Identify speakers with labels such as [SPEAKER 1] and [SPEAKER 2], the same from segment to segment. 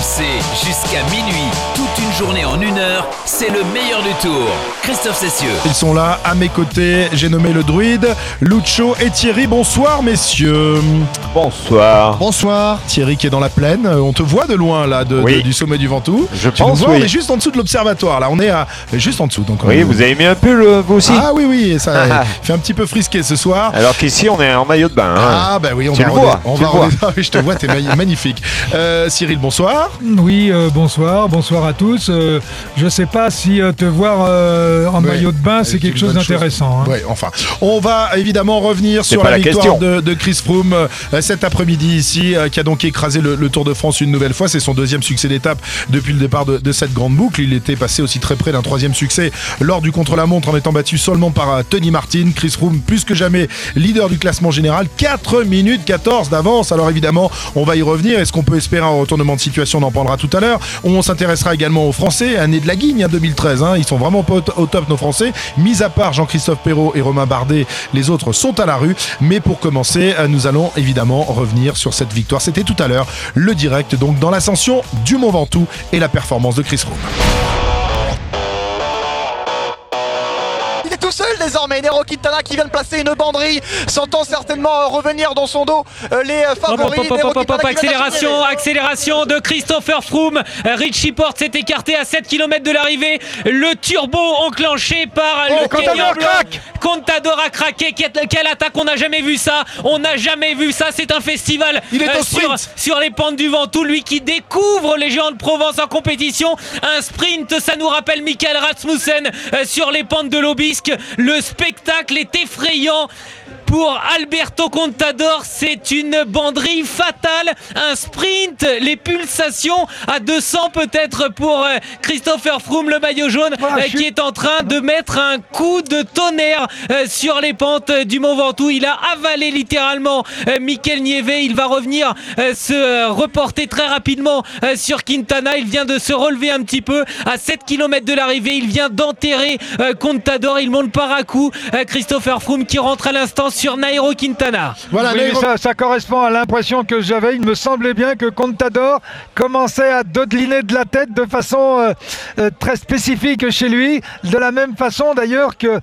[SPEAKER 1] RMC jusqu'à minuit, toute une journée en 1 heure, c'est le meilleur du tour. Christophe Cessieux.
[SPEAKER 2] Ils sont là à mes côtés, j'ai nommé le druide, Lucho et Thierry. Bonsoir messieurs.
[SPEAKER 3] Bonsoir.
[SPEAKER 2] Bonsoir. Thierry qui est dans la plaine, on te voit de loin là, du sommet du Ventoux.
[SPEAKER 3] Je
[SPEAKER 2] tu
[SPEAKER 3] pense,
[SPEAKER 2] nous vois,
[SPEAKER 3] oui.
[SPEAKER 2] on est juste en dessous de l'observatoire là, on est juste en dessous. Donc,
[SPEAKER 3] Oui, vous avez mis un pull vous aussi.
[SPEAKER 2] Ah oui, ça fait un petit peu frisqué ce soir.
[SPEAKER 3] Alors qu'ici on est en maillot de bain.
[SPEAKER 2] Ah bah oui, on
[SPEAKER 3] Tu
[SPEAKER 2] va
[SPEAKER 3] le vois,
[SPEAKER 2] on
[SPEAKER 3] tu
[SPEAKER 2] va
[SPEAKER 3] le vois.
[SPEAKER 2] je te vois, t'es magnifique. Cyril, bonsoir.
[SPEAKER 4] Oui, bonsoir à tous. Je sais pas si te voir en maillot de bain, c'est quelque chose d'intéressant.
[SPEAKER 2] Oui, enfin. On va évidemment revenir sur
[SPEAKER 3] pas
[SPEAKER 2] la
[SPEAKER 3] la
[SPEAKER 2] victoire
[SPEAKER 3] question.
[SPEAKER 2] de Chris Froome cet après-midi ici, qui a donc écrasé le Tour de France une nouvelle fois. C'est son deuxième succès d'étape depuis le départ de cette grande boucle. Il était passé aussi très près d'un troisième succès lors du contre-la-montre en étant battu seulement par Tony Martin. Chris Froome, plus que jamais, leader du classement général, 4 minutes 14 d'avance. Alors évidemment, on va y revenir. Est-ce qu'on peut espérer un retournement de situation? On en parlera tout à l'heure. On s'intéressera également aux Français, année de la guigne 2013. Ils sont vraiment pas au top, nos Français. Mis à part Jean-Christophe Perrault et Romain Bardet, les autres sont à la rue. Mais pour commencer, nous allons évidemment revenir sur cette victoire. C'était tout à l'heure le direct donc dans l'ascension du Mont Ventoux et la performance de Chris Froome.
[SPEAKER 5] Il est tout seul désormais, Nairo Quintana qui vient de placer une banderille, sentant certainement revenir dans son dos les favoris.
[SPEAKER 6] Accélération de Christopher Froome. Richie Porte s'est écarté à 7 km de l'arrivée. Le turbo enclenché par le Kenyan Blanc. Contador a craqué. Quelle attaque, on n'a jamais vu ça. C'est un festival sur les pentes du Ventoux. Lui qui découvre les géants de Provence en compétition. Un sprint, ça nous rappelle Michael Rasmussen sur les pentes de l'Aubisque. Le spectacle est effrayant. Pour Alberto Contador, c'est une banderille fatale, un sprint, les pulsations à 200 peut-être pour Christopher Froome, le maillot jaune, qui est en train de mettre un coup de tonnerre sur les pentes du Mont Ventoux. Il a avalé littéralement Mikel Nieve. Il va revenir se reporter très rapidement sur Quintana. Il vient de se relever un petit peu à 7 km de l'arrivée. Il vient d'enterrer Contador. Il monte par à coup. Christopher Froome qui rentre à l'instant sur Nairo Quintana.
[SPEAKER 2] Voilà,
[SPEAKER 4] Oui, ça correspond à l'impression que j'avais. Il me semblait bien que Contador commençait à dodeliner de la tête de façon très spécifique chez lui. De la même façon d'ailleurs que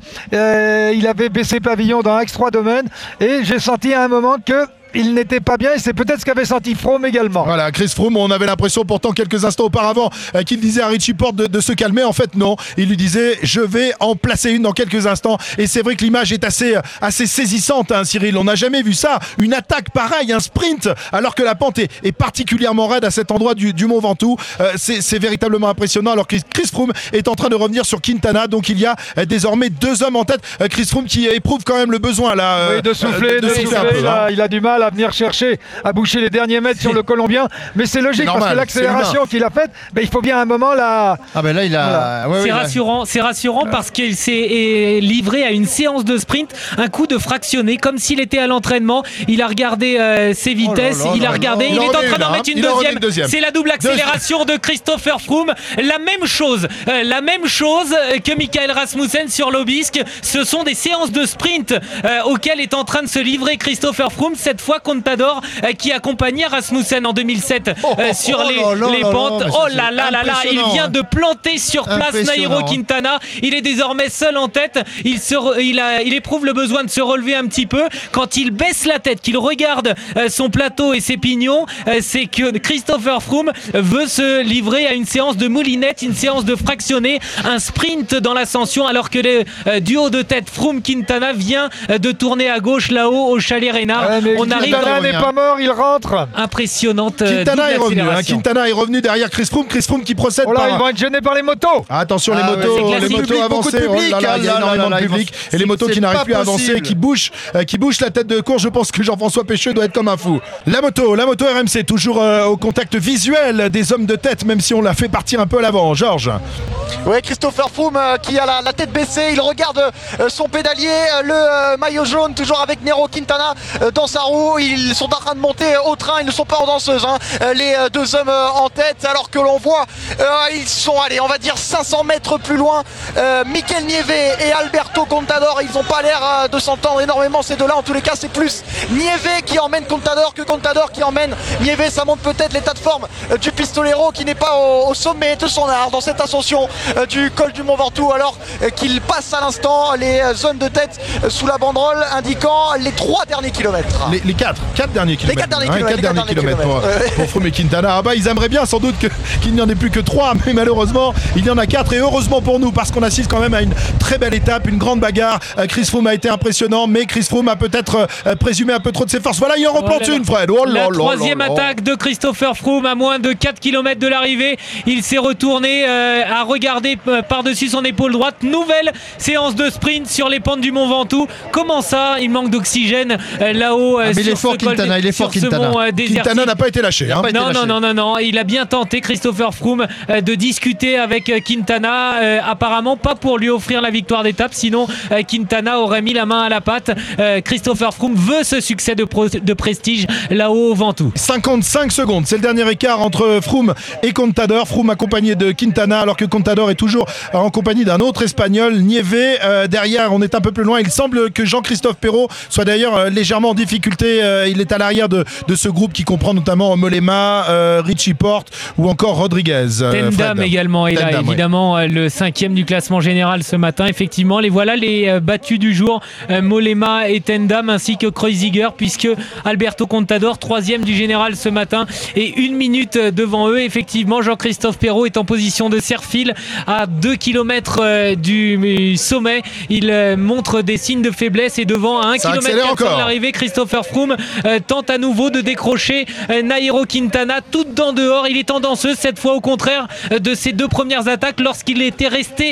[SPEAKER 4] il avait baissé pavillon dans Axe 3 Domaines. Et j'ai senti à un moment que il n'était pas bien et c'est peut-être ce qu'avait senti Froome également.
[SPEAKER 2] Voilà, Chris Froome, on avait l'impression pourtant quelques instants auparavant qu'il disait à Richie Porte de se calmer. En fait non, il lui disait je vais en placer une dans quelques instants. Et c'est vrai que l'image est assez saisissante, Cyril. On n'a jamais vu ça, une attaque pareille, un sprint, alors que la pente est particulièrement raide à cet endroit du Mont Ventoux. C'est véritablement impressionnant. Alors que Chris Froome est en train de revenir sur Quintana, donc il y a désormais 2 hommes en tête. Chris Froome qui éprouve quand même le besoin là,
[SPEAKER 4] oui, de souffler
[SPEAKER 2] un peu,
[SPEAKER 4] il a du mal à venir chercher à boucher les derniers mètres sur le Colombien, mais c'est logique
[SPEAKER 2] normal,
[SPEAKER 4] parce que l'accélération qu'il a faite, il faut bien à un moment là.
[SPEAKER 7] Ah ben là il a.
[SPEAKER 6] Voilà. C'est rassurant parce qu'il s'est livré à une séance de sprint, un coup de fractionné, comme s'il était à l'entraînement. Il a regardé ses vitesses, il est en train d'en mettre une deuxième. C'est la double accélération de Christopher Froome. La même chose que Michael Rasmussen sur l'Aubisque. Ce sont des séances de sprint auxquelles est en train de se livrer Christopher Froome. Cette fois Contador qui accompagnait Rasmussen en 2007 sur les pentes. Il vient de planter sur place Nairo Quintana. Il est désormais seul en tête. Il éprouve le besoin de se relever un petit peu. Quand il baisse la tête, qu'il regarde son plateau et ses pignons, c'est que Christopher Froome veut se livrer à une séance de moulinette, une séance de fractionné, un sprint dans l'ascension, alors que le duo de tête Froome-Quintana vient de tourner à gauche là-haut au Chalet Reynard.
[SPEAKER 4] Quintana n'est pas mort, il rentre.
[SPEAKER 6] Impressionnante.
[SPEAKER 2] Quintana est revenu. Quintana est revenu derrière Chris Froome. Chris Froome qui procède
[SPEAKER 4] ils vont être gênés par les motos.
[SPEAKER 2] Attention, les motos avancées. Il y a énormément de public. Et les motos qui n'arrivent plus à avancer, qui bougent la tête de course. Je pense que Jean-François Pécheux doit être comme un fou. La moto RMC, toujours au contact visuel des hommes de tête, même si on l'a fait partir un peu à l'avant. Georges.
[SPEAKER 5] Oui, Christopher Froome qui a la tête baissée, il regarde son pédalier, le maillot jaune, toujours avec Nairo Quintana dans sa roue. Ventoux. Ils sont en train de monter au train, ils ne sont pas en danseuse, hein. Les deux hommes en tête, alors que l'on voit, ils sont, allez, on va dire 500 mètres plus loin. Mikel Nieve et Alberto Contador, ils n'ont pas l'air de s'entendre énormément ces deux-là. En tous les cas, c'est plus Nieve qui emmène Contador que Contador qui emmène Nieve. Ça montre peut-être l'état de forme du pistolero qui n'est pas au sommet de son art dans cette ascension du col du Mont Ventoux, alors qu'il passe à l'instant les zones de tête sous la banderole indiquant les 3 derniers kilomètres.
[SPEAKER 2] Les 4 derniers kilomètres.
[SPEAKER 5] Les 4 derniers kilomètres
[SPEAKER 2] pour Froome et Quintana. Ah bah, ils aimeraient bien sans doute qu'il n'y en ait plus que 3, mais malheureusement il y en a 4, et heureusement pour nous parce qu'on assiste quand même à une très belle étape, une grande bagarre. Chris Froome a été impressionnant, mais Chris Froome a peut-être présumé un peu trop de ses forces. Voilà, il en replante une, Fred.
[SPEAKER 6] La troisième attaque de Christopher Froome à moins de 4 km de l'arrivée. Il s'est retourné à regarder par-dessus son épaule droite. Nouvelle séance de sprint sur les pentes du Mont Ventoux. Comment ça, il manque d'oxygène là-haut
[SPEAKER 2] mais il est fort, Quintana, il est fort, Quintana. Quintana n'a pas été lâché. Hein.
[SPEAKER 6] Non, il a bien tenté, Christopher Froome, de discuter avec Quintana. Apparemment pas pour lui offrir la victoire d'étape, sinon Quintana aurait mis la main à la pâte. Christopher Froome veut ce succès de prestige là-haut au Ventoux.
[SPEAKER 2] 55 secondes, c'est le dernier écart entre Froome et Contador. Froome accompagné de Quintana, alors que Contador est toujours en compagnie d'un autre Espagnol, Nieve. Derrière, on est un peu plus loin. Il semble que Jean-Christophe Perrault soit d'ailleurs légèrement en difficulté. Il est à l'arrière de ce groupe qui comprend notamment Mollema, Richie Porte ou encore Rodriguez.
[SPEAKER 6] Tendam également est là, évidemment, le 5e du classement général ce matin. Effectivement, voilà les battus du jour, Mollema et Tendam, ainsi que Kreuziger, puisque Alberto Contador, 3e du général ce matin, et 1 minute devant eux. Effectivement, Jean-Christophe Perrault est en position de serre-fil à 2 km du sommet. Il montre des signes de faiblesse, et devant, à 1 km de l'arrivée, Christopher Froome tente à nouveau de décrocher Nairo Quintana tout en dehors. Il est en danseuse cette fois, au contraire de ses 2 premières attaques lorsqu'il était resté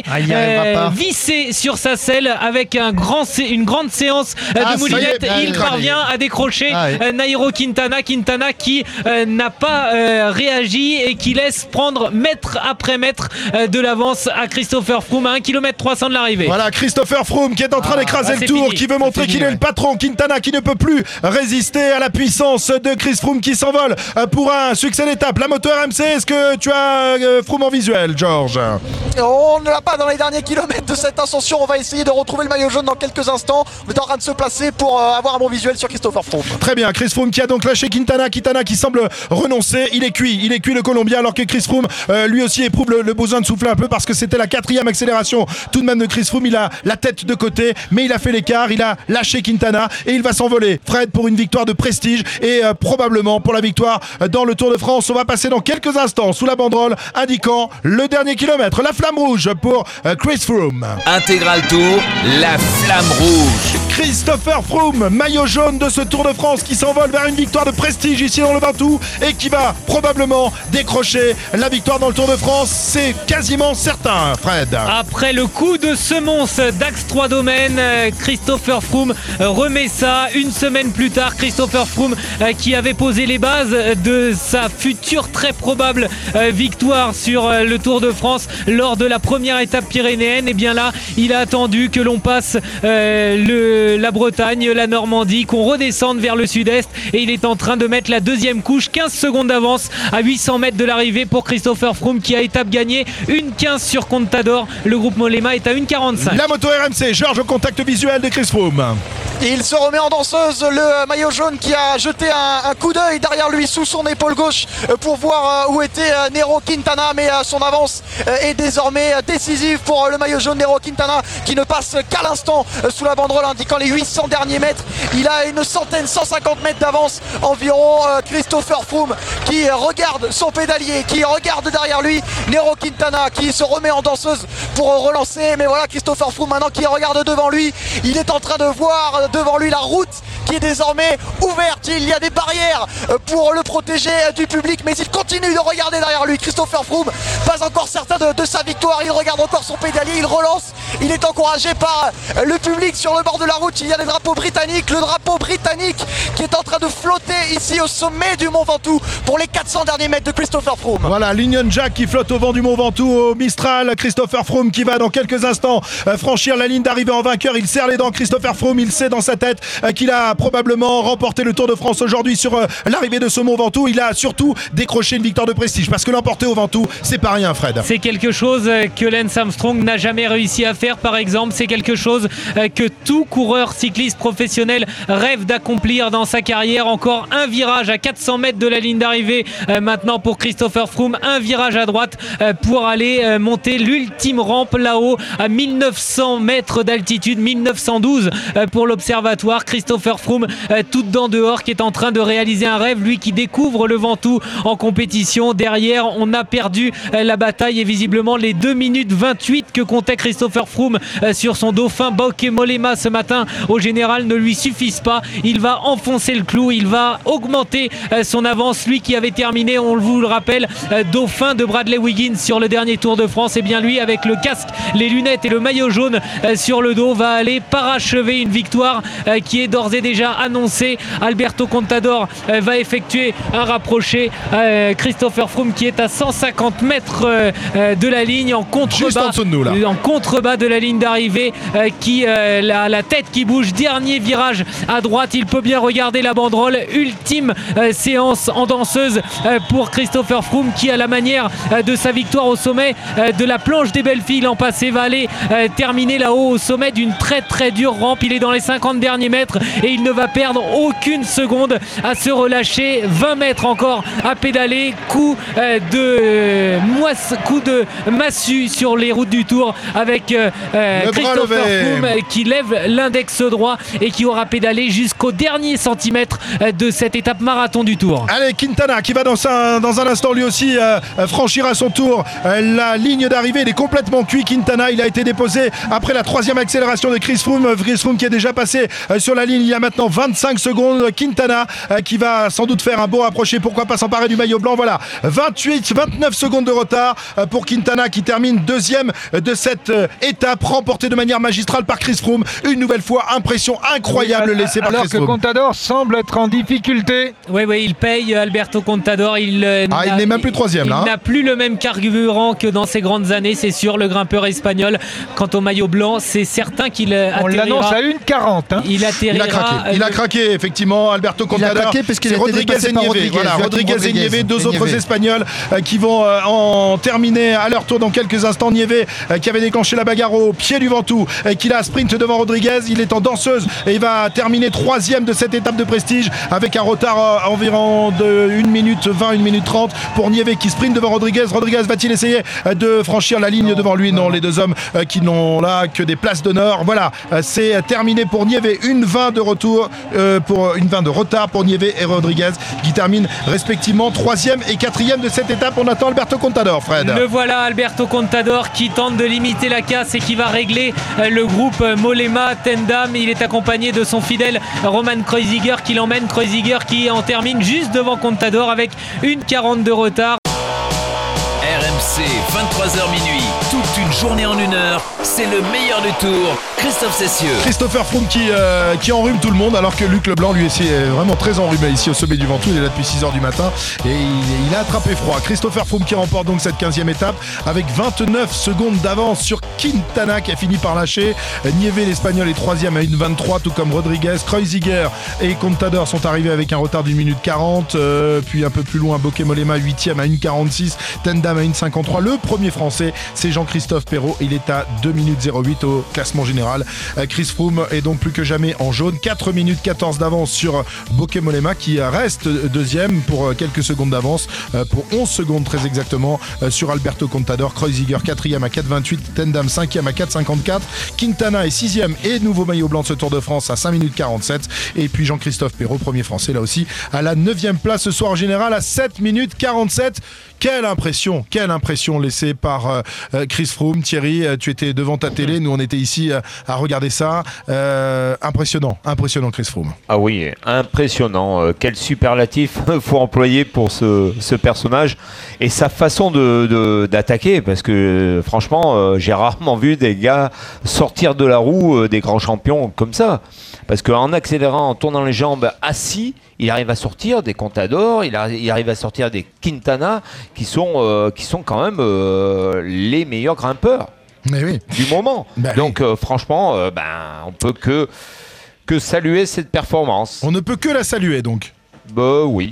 [SPEAKER 6] vissé sur sa selle avec une grande séance de moulinette. Il parvient à décrocher Nairo Quintana qui n'a pas réagi et qui laisse prendre mètre après mètre de l'avance à Christopher Froome à 1 km 300 de l'arrivée.
[SPEAKER 2] Voilà, Christopher Froome qui est en train d'écraser le tour, qui veut montrer qu'il est le patron. Quintana qui ne peut plus résister à la puissance de Chris Froome qui s'envole pour un succès d'étape. La moto RMC, est-ce que tu as Froome en visuel, Georges?
[SPEAKER 5] On ne l'a pas dans les derniers kilomètres de cette ascension. On va essayer de retrouver le maillot jaune dans quelques instants. On est en train de se placer pour avoir un bon visuel sur Christopher Froome.
[SPEAKER 2] Très bien, Chris Froome qui a donc lâché Quintana qui semble renoncer. Il est cuit le Colombien, alors que Chris Froome lui aussi éprouve le besoin de souffler un peu parce que c'était la 4e accélération tout de même de Chris Froome. Il a la tête de côté, mais il a fait l'écart, il a lâché Quintana et il va s'envoler, Fred, pour une victoire de prestige et probablement pour la victoire dans le Tour de France. On va passer dans quelques instants sous la banderole indiquant le dernier kilomètre. La flamme rouge pour Chris Froome.
[SPEAKER 1] Intégral Tour, la flamme rouge.
[SPEAKER 2] Christopher Froome, maillot jaune de ce Tour de France qui s'envole vers une victoire de prestige ici dans le Ventoux et qui va probablement décrocher la victoire dans le Tour de France. C'est quasiment certain, Fred.
[SPEAKER 6] Après le coup de semonce d'Axe 3 Domaines, Christopher Froome remet ça une semaine plus tard. Christopher Froome qui avait posé les bases de sa future très probable victoire sur le Tour de France lors de la première étape pyrénéenne. Et bien là, il a attendu que l'on passe la Bretagne, la Normandie, qu'on redescende vers le sud-est, et il est en train de mettre la 2e couche. 15 secondes d'avance à 800 mètres de l'arrivée pour Christopher Froome qui a étape gagnée. 1,15 sur Contador. Le groupe Mollema est à 1,45.
[SPEAKER 2] La moto RMC, Georges au contact visuel de Chris Froome.
[SPEAKER 5] Il se remet en danseuse, le maillot jaune qui a jeté un coup d'œil derrière lui sous son épaule gauche pour voir où était Nairo Quintana, mais son avance est désormais décisive pour le maillot jaune. Nairo Quintana qui ne passe qu'à l'instant sous la banderole indiquant les 800 derniers mètres. Il a une centaine, 150 mètres d'avance environ. Christopher Froome qui regarde son pédalier, qui regarde derrière lui Nairo Quintana qui se remet en danseuse pour relancer, mais voilà, Christopher Froome maintenant qui regarde devant lui. Il est en train de voir devant lui la route qui est désormais ouverte. Il y a des barrières pour le protéger du public, mais il continue de regarder derrière lui. Christopher Froome, pas encore certain de sa victoire. Il regarde encore son pédalier, il relance. Il est encouragé par le public sur le bord de la route. Il y a des drapeaux britanniques, le drapeau britannique qui est en train de flotter ici au sommet du Mont Ventoux pour les 400 derniers mètres de Christopher Froome.
[SPEAKER 2] Voilà, l'Union Jack qui flotte au vent du Mont Ventoux au Mistral. Christopher Froome qui va dans quelques instants franchir la ligne d'arrivée en vainqueur. Il serre les dents, Christopher Froome. Il sait dans sa tête qu'il a probablement remporter le Tour de France aujourd'hui sur l'arrivée de ce Mont Ventoux. Il a surtout décroché une victoire de prestige parce que l'emporter au Ventoux, c'est pas rien, Fred.
[SPEAKER 6] C'est quelque chose que Lance Armstrong n'a jamais réussi à faire, par exemple. C'est quelque chose que tout coureur cycliste professionnel rêve d'accomplir dans sa carrière. Encore un virage à 400 mètres de la ligne d'arrivée maintenant pour Christopher Froome. Un virage à droite pour aller monter l'ultime rampe là-haut à 1900 mètres d'altitude, 1912 pour l'observatoire. Christopher Froome tout dedans dehors qui est en train de réaliser un rêve, lui qui découvre le Ventoux en compétition. Derrière, on a perdu la bataille et visiblement les 2 minutes 28 que comptait Christopher Froome sur son dauphin Bauke Mollema ce matin au général ne lui suffisent pas. Il va enfoncer le clou, il va augmenter son avance. Lui qui avait terminé, on vous le rappelle, dauphin de Bradley Wiggins sur le dernier Tour de France, et bien lui avec le casque, les lunettes et le maillot jaune sur le dos va aller parachever une victoire qui est d'ores et déjà annoncée. Alberto Contador va effectuer un rapproché. Christopher Froome qui est à 150 mètres de la ligne en contrebas, en contrebas de la ligne d'arrivée, qui la tête qui bouge. Dernier virage à droite, il peut bien regarder la banderole. Ultime séance en danseuse pour Christopher Froome qui, à la manière de sa victoire au sommet de la planche des belles filles l'an passé, va aller terminer là-haut au sommet d'une très très dure rampe. Il est dans les 50 derniers mètres et il ne va perdre aucune seconde à se relâcher. 20 mètres encore à pédaler. Coup de massue sur les routes du Tour avec Christopher Froome qui lève l'index droit et qui aura pédalé jusqu'au dernier centimètre de cette étape marathon du Tour.
[SPEAKER 2] Allez, Quintana qui va dans un instant lui aussi franchir à son tour la ligne d'arrivée. Il est complètement cuit, Quintana. Il a été déposé après la 3e accélération de Chris Froome. Chris Froome qui est déjà passé sur la ligne il y a maintenant 25 secondes. Quintana qui va sans doute faire un beau rapproché, pourquoi pas s'emparer du maillot blanc. Voilà, 29 secondes de retard pour Quintana qui termine 2e de cette étape, remportée de manière magistrale par Chris Froome. Une nouvelle fois, impression incroyable laissée par Chris Froome.
[SPEAKER 4] Alors que Contador semble être en difficulté.
[SPEAKER 6] Oui, il paye Alberto Contador. Il
[SPEAKER 2] n'est même plus 3e là.
[SPEAKER 6] Il n'a plus le même carburant que dans ses grandes années, c'est sûr, le grimpeur espagnol. Quant au maillot blanc, c'est certain qu'il atterrira.
[SPEAKER 4] On l'annonce à 1,40. Hein.
[SPEAKER 6] Il atterrira.
[SPEAKER 2] Il a craqué, effectivement, Alberto Contador.
[SPEAKER 7] Il a craqué parce qu'il
[SPEAKER 2] c'est Rodriguez et Nieve. Voilà, Rodriguez et Nieve, deux autres Espagnols qui vont en terminer à leur tour dans quelques instants. Nieve qui avait déclenché la bagarre au pied du Ventoux, qui a sprint devant Rodriguez. Il est en danseuse et il va terminer 3e de cette étape de prestige avec un retard environ de 1 minute 20, 1 minute 30 pour Nieve qui sprint devant Rodriguez. Rodriguez va-t-il essayer de franchir la ligne devant lui? Non, les deux hommes qui n'ont là que des places d'honneur. Voilà, c'est terminé pour Nieve. 1,20 de retour pour 1,20 de retard pour Nieve et Rodriguez qui terminent respectivement 3e et 4e de cette étape. On attend Alberto Contador, Fred.
[SPEAKER 6] Le voilà, Alberto Contador qui tente de limiter la casse et qui va régler le groupe Mollema Tendam. Il est accompagné de son fidèle Roman Kreuziger qui l'emmène. Kreuziger qui en termine juste devant Contador avec 1,40 de retard.
[SPEAKER 1] RMC, 23h minuit, toute une journée en 1 heure, c'est le meilleur du Tour. Christophe Cessieux.
[SPEAKER 2] Christopher Froome qui enrhume tout le monde, alors que Luc Leblanc lui est vraiment très enrhumé ici au sommet du Ventoux. Il est là depuis 6h du matin et il a attrapé froid. Christopher Froome qui remporte donc cette 15e étape avec 29 secondes d'avance sur Quintana qui a fini par lâcher. Nieve l'Espagnol est 3e à 1,23, tout comme Rodriguez. Kreuziger et Contador sont arrivés avec un retard d'1 minute 40. Puis un peu plus loin, Bauke Mollema 8e à 1,46, Tendam à 1,53. Le premier français, c'est Jean-Christophe Perrault. Il est à 2 minutes 08 au classement général. Chris Froome est donc plus que jamais en jaune. 4 minutes 14 d'avance sur Bauke Mollema qui reste 2e pour quelques secondes d'avance, pour 11 secondes très exactement sur Alberto Contador. Kreuziger 4e à 4,28, Tendam 5e à 4,54, Quintana est 6e et nouveau maillot blanc de ce Tour de France à 5 minutes 47, et puis Jean-Christophe Perrault, premier français là aussi, à la 9e place ce soir général à 7 minutes 47. Quelle impression laissée par Chris Froome. Thierry, tu étais devant ta télé, nous on était ici à regarder ça. Impressionnant Chris Froome.
[SPEAKER 3] Ah oui, impressionnant. Quel superlatif faut employer pour ce personnage et sa façon d'attaquer, parce que franchement, j'ai rarement vu des gars sortir de la roue des grands champions comme ça. Parce qu'en accélérant, en tournant les jambes assis, il arrive à sortir des Contador, il arrive à sortir des Quintana, qui sont quand même les meilleurs grimpeurs
[SPEAKER 2] mais oui.
[SPEAKER 3] du moment. Donc franchement, on peut que que saluer cette performance.
[SPEAKER 2] On ne peut que la saluer donc.
[SPEAKER 3] Bah oui.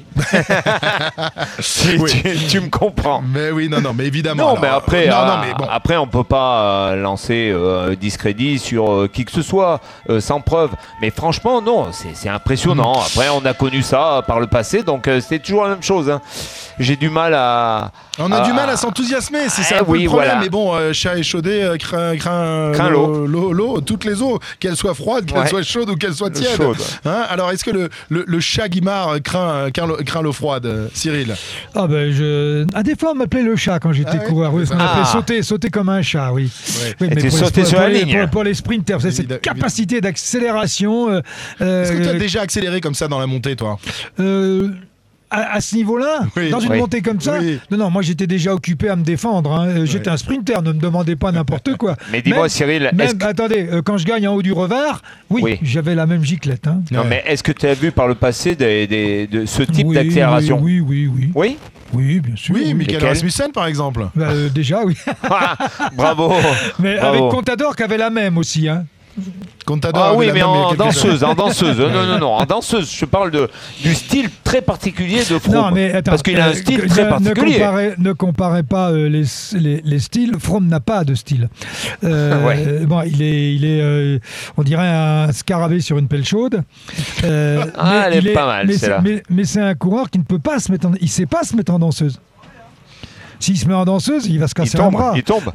[SPEAKER 2] Oui.
[SPEAKER 3] Tu me comprends.
[SPEAKER 2] Mais oui, non, mais évidemment.
[SPEAKER 3] Non,
[SPEAKER 2] alors,
[SPEAKER 3] mais après,
[SPEAKER 2] mais bon.
[SPEAKER 3] après on peut pas lancer discrédit sur qui que ce soit sans preuve. Mais franchement, non, c'est impressionnant. Après, on a connu ça par le passé, donc c'est toujours la même chose. Hein. J'ai du mal à...
[SPEAKER 2] On a du mal à s'enthousiasmer, c'est ça un peu
[SPEAKER 3] oui,
[SPEAKER 2] le problème.
[SPEAKER 3] voilà.
[SPEAKER 2] Mais bon, chat échaudé craint l'eau, toutes les eaux, qu'elles soient froides, qu'elles soient chaudes ou qu'elles soient tièdes. Hein, alors, est-ce que le chat Guimard craint l'eau froide, Cyril?
[SPEAKER 4] Ah ben, des fois on m'appelait le chat quand j'étais coureur. Oui, on m'appelait sauter comme un chat, oui.
[SPEAKER 2] Ouais.
[SPEAKER 4] Oui,
[SPEAKER 3] tu sautais sur la ligne.
[SPEAKER 4] Pour les sprinters, c'est cette capacité d'accélération.
[SPEAKER 2] Est-ce que tu as déjà accéléré comme ça dans la montée, toi?
[SPEAKER 4] À ce niveau-là, dans une montée comme ça, non, moi j'étais déjà occupé à me défendre. Hein. J'étais un sprinter, ne me demandez pas n'importe quoi.
[SPEAKER 3] Mais dis-moi, Cyril,
[SPEAKER 4] attendez, quand je gagne en haut du revers, j'avais la même giclette. Hein.
[SPEAKER 3] Non, mais est-ce que tu as vu par le passé de ce type d'accélération?
[SPEAKER 4] Oui.
[SPEAKER 3] Oui.
[SPEAKER 4] Oui, bien sûr.
[SPEAKER 2] Oui, Michael Rasmussen par exemple.
[SPEAKER 4] Déjà, oui.
[SPEAKER 3] Bravo.
[SPEAKER 4] Mais avec Contador qui avait la même aussi. Hein.
[SPEAKER 2] Contador
[SPEAKER 3] mais en danseuse. Non, en danseuse. Je parle du style très particulier de Froome.
[SPEAKER 4] Non, mais attends,
[SPEAKER 3] parce qu'il a un style très particulier.
[SPEAKER 4] Ne comparez pas les styles. Froome n'a pas de style. Bon, il est on dirait un scarabée sur une pelle chaude.
[SPEAKER 3] Elle est pas mal, celle-là.
[SPEAKER 4] Mais c'est un coureur qui ne peut pas se mettre il sait pas se mettre en danseuse. S'il se met en danseuse, il va se casser un bras.
[SPEAKER 3] Il tombe.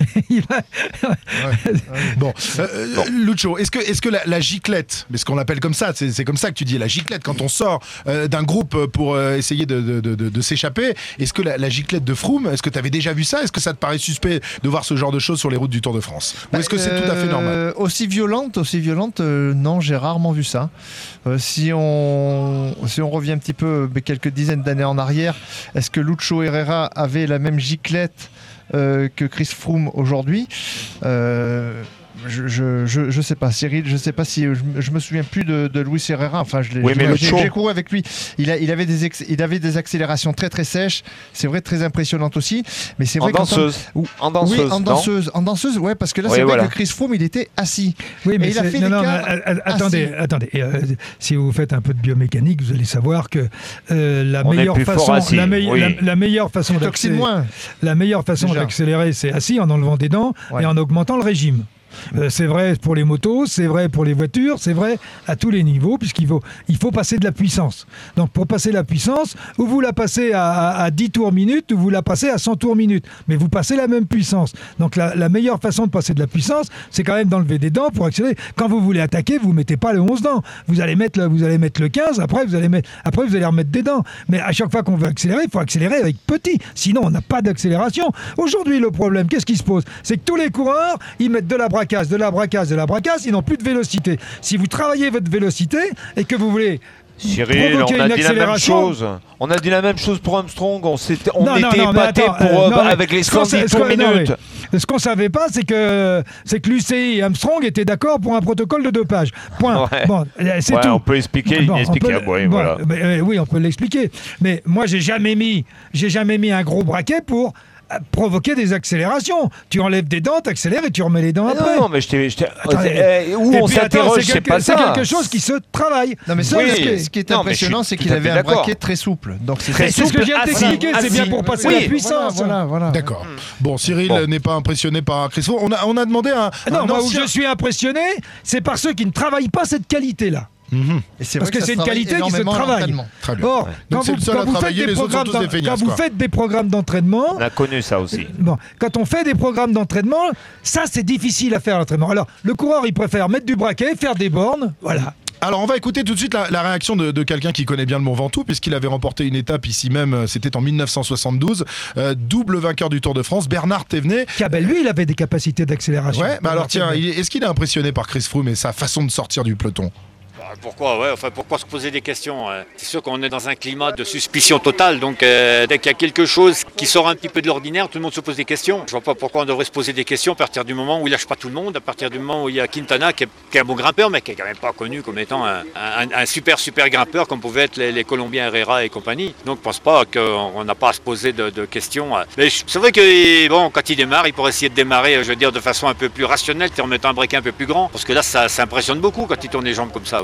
[SPEAKER 2] Bon, Lucho, est-ce que la giclette, mais ce qu'on appelle comme ça, c'est comme ça que tu dis la giclette, quand on sort d'un groupe pour essayer de s'échapper, est-ce que la giclette de Froome, est-ce que tu avais déjà vu ça? Est-ce que ça te paraît suspect de voir ce genre de choses sur les routes du Tour de France? Ou est-ce que c'est tout à fait normal?
[SPEAKER 7] Aussi violente, non, j'ai rarement vu ça. Si on revient un petit peu quelques dizaines d'années en arrière, est-ce que Lucho Herrera avait la même giclette que Chris Froome aujourd'hui? Je sais pas, Cyril, je sais pas si je me souviens plus de Luis Herrera. Enfin, j'ai couru avec lui. Il avait des accélérations très très sèches. C'est vrai, très impressionnantes aussi. Mais c'est vrai
[SPEAKER 3] en danseuse. Oui,
[SPEAKER 7] en danseuse, ouais, parce que là c'est vrai que Chris Froome il était assis.
[SPEAKER 4] Oui, mais
[SPEAKER 7] il a fait
[SPEAKER 4] attendez. Si vous faites un peu de biomécanique, vous allez savoir que la meilleure façon d'accélérer, c'est assis en enlevant des dents et en augmentant le régime. C'est vrai pour les motos, c'est vrai pour les voitures, c'est vrai à tous les niveaux, puisqu'il faut passer de la puissance. Donc pour passer la puissance, ou vous la passez à 10 tours minute, ou vous la passez à 100 tours minute. Mais vous passez la même puissance. Donc la meilleure façon de passer de la puissance, c'est quand même d'enlever des dents pour accélérer. Quand vous voulez attaquer, vous ne mettez pas le 11 dents. Vous allez mettre le 15, après vous allez remettre des dents. Mais à chaque fois qu'on veut accélérer, il faut accélérer avec petit. Sinon, on n'a pas d'accélération. Aujourd'hui, le problème, qu'est-ce qui se pose? C'est que tous les coureurs, ils mettent de la braquasse, ils n'ont plus de vélocité. Si vous travaillez votre vélocité et que vous voulez
[SPEAKER 3] Cyril, on a dit la même chose. On a dit la même chose pour Armstrong. On était épaté avec les 110 tours minutes.
[SPEAKER 4] Ce qu'on savait pas, c'est que l'UCI et Armstrong étaient d'accord pour un protocole de dopage. Point.
[SPEAKER 3] Ouais.
[SPEAKER 4] Bon, c'est tout.
[SPEAKER 3] On peut expliquer l'inexplicable. Voilà.
[SPEAKER 4] Oui, on peut l'expliquer. Mais moi, j'ai jamais mis un gros braquet pour provoquer des accélérations. Tu enlèves des dents, t'accélères et tu remets les dents après.
[SPEAKER 3] Non, mais où on s'interroge, c'est pas ça.
[SPEAKER 4] C'est quelque chose qui se travaille.
[SPEAKER 7] Non, mais ce qui est impressionnant, c'est qu'il avait un braquet très souple. Donc c'est
[SPEAKER 4] ce que je viens de t'expliquer, c'est bien pour passer la puissance.
[SPEAKER 7] Voilà.
[SPEAKER 2] D'accord. Bon, Cyril n'est pas impressionné par Chris Froome. On a demandé
[SPEAKER 4] moi où je suis impressionné, c'est par ceux qui ne travaillent pas cette qualité-là. Parce que c'est une qualité qui se travaille. Or, quand vous faites des programmes d'entraînement,
[SPEAKER 3] on a connu ça aussi.
[SPEAKER 4] Quand on fait des programmes d'entraînement, ça c'est difficile à faire l'entraînement. Alors, le coureur il préfère mettre du braquet, faire des bornes, voilà.
[SPEAKER 2] Alors on va écouter tout de suite la réaction de quelqu'un qui connaît bien le Mont Ventoux, puisqu'il avait remporté une étape ici même, c'était en 1972, double vainqueur du Tour de France, Bernard Thévenet.
[SPEAKER 4] Lui il avait des capacités d'accélération.
[SPEAKER 2] Ouais, alors tiens, est-ce qu'il est impressionné par Chris Froome et sa façon de sortir du peloton?
[SPEAKER 8] Pourquoi se poser des questions? C'est sûr qu'on est dans un climat de suspicion totale, donc dès qu'il y a quelque chose qui sort un petit peu de l'ordinaire, tout le monde se pose des questions. Je vois pas pourquoi on devrait se poser des questions à partir du moment où il lâche pas tout le monde, à partir du moment où il y a Quintana qui est un bon grimpeur, mais qui est quand même pas connu comme étant un super grimpeur comme pouvaient être les Colombiens Herrera et compagnie. Donc je pense pas qu'on n'a pas à se poser de questions. Mais c'est vrai que quand il démarre, il pourrait essayer de démarrer, de façon un peu plus rationnelle, en mettant un break un peu plus grand, parce que là ça impressionne beaucoup quand il tourne les jambes comme ça, oui.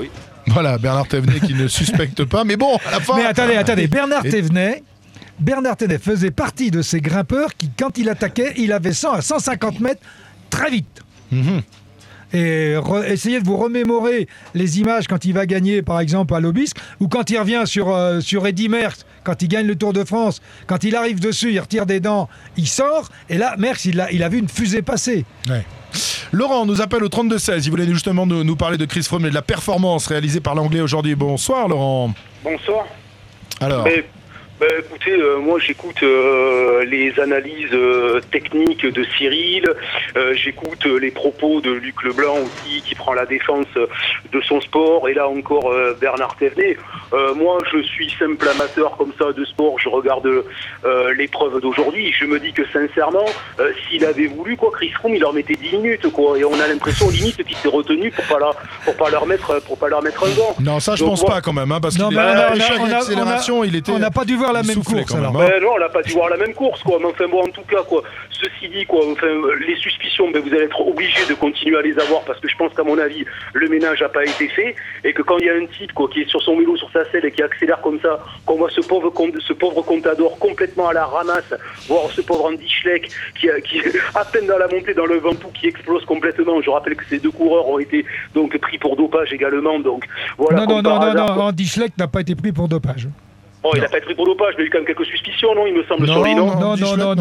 [SPEAKER 9] oui.
[SPEAKER 2] Voilà, Bernard Thévenet qui ne suspecte pas, mais bon, à la fin...
[SPEAKER 4] Mais attendez, Bernard Thévenet faisait partie de ces grimpeurs qui, quand il attaquait, il avait 100 à 150 mètres très vite. Et essayez de vous remémorer les images quand il va gagner, par exemple, à l'Obisque, ou quand il revient sur Eddy Merckx, quand il gagne le Tour de France, quand il arrive dessus, il retire des dents, il sort, et là, Merckx, il a vu une fusée passer.
[SPEAKER 2] Ouais. Laurent nous appelle au 32-16. Il voulait justement nous parler de Chris Froome et de la performance réalisée par l'Anglais aujourd'hui. Bonsoir, Laurent.
[SPEAKER 10] Bonsoir.
[SPEAKER 2] Alors
[SPEAKER 10] écoutez, moi j'écoute les analyses techniques de Cyril, j'écoute les propos de Luc Leblanc aussi qui prend la défense de son sport, et là encore Bernard Thévenet. Moi je suis simple amateur comme ça de sport, je regarde l'épreuve d'aujourd'hui, je me dis que sincèrement s'il avait voulu Chris Froome il leur mettait 10 minutes et on a l'impression limite qu'il s'est retenu pour pas leur mettre un gant.
[SPEAKER 2] Non, ça je pense pas quand même, parce qu'il
[SPEAKER 4] on n'a pas dû voir la même course.
[SPEAKER 10] Non, on n'a pas dû voir la même course, quoi. Mais enfin bon, en tout cas, quoi. Ceci dit, quoi. Enfin, les suspicions, vous allez être obligés de continuer à les avoir parce que je pense qu'à mon avis, le ménage n'a pas été fait et que quand il y a un type, quoi, qui est sur son vélo, sur sa selle et qui accélère comme ça, qu'on voit ce pauvre Contador complètement à la ramasse, voire ce pauvre Andy Schleck qui à peine dans la montée dans le Ventoux qui explose complètement. Je rappelle que ces deux coureurs ont été donc pris pour dopage également. Donc voilà.
[SPEAKER 4] Non, Andy Schleck n'a pas été pris pour dopage.
[SPEAKER 10] Oh, il n'a pas été pris pour dopage, mais il y a eu quand même quelques suspicions, non, il me semble, sur lui, non.
[SPEAKER 4] Non.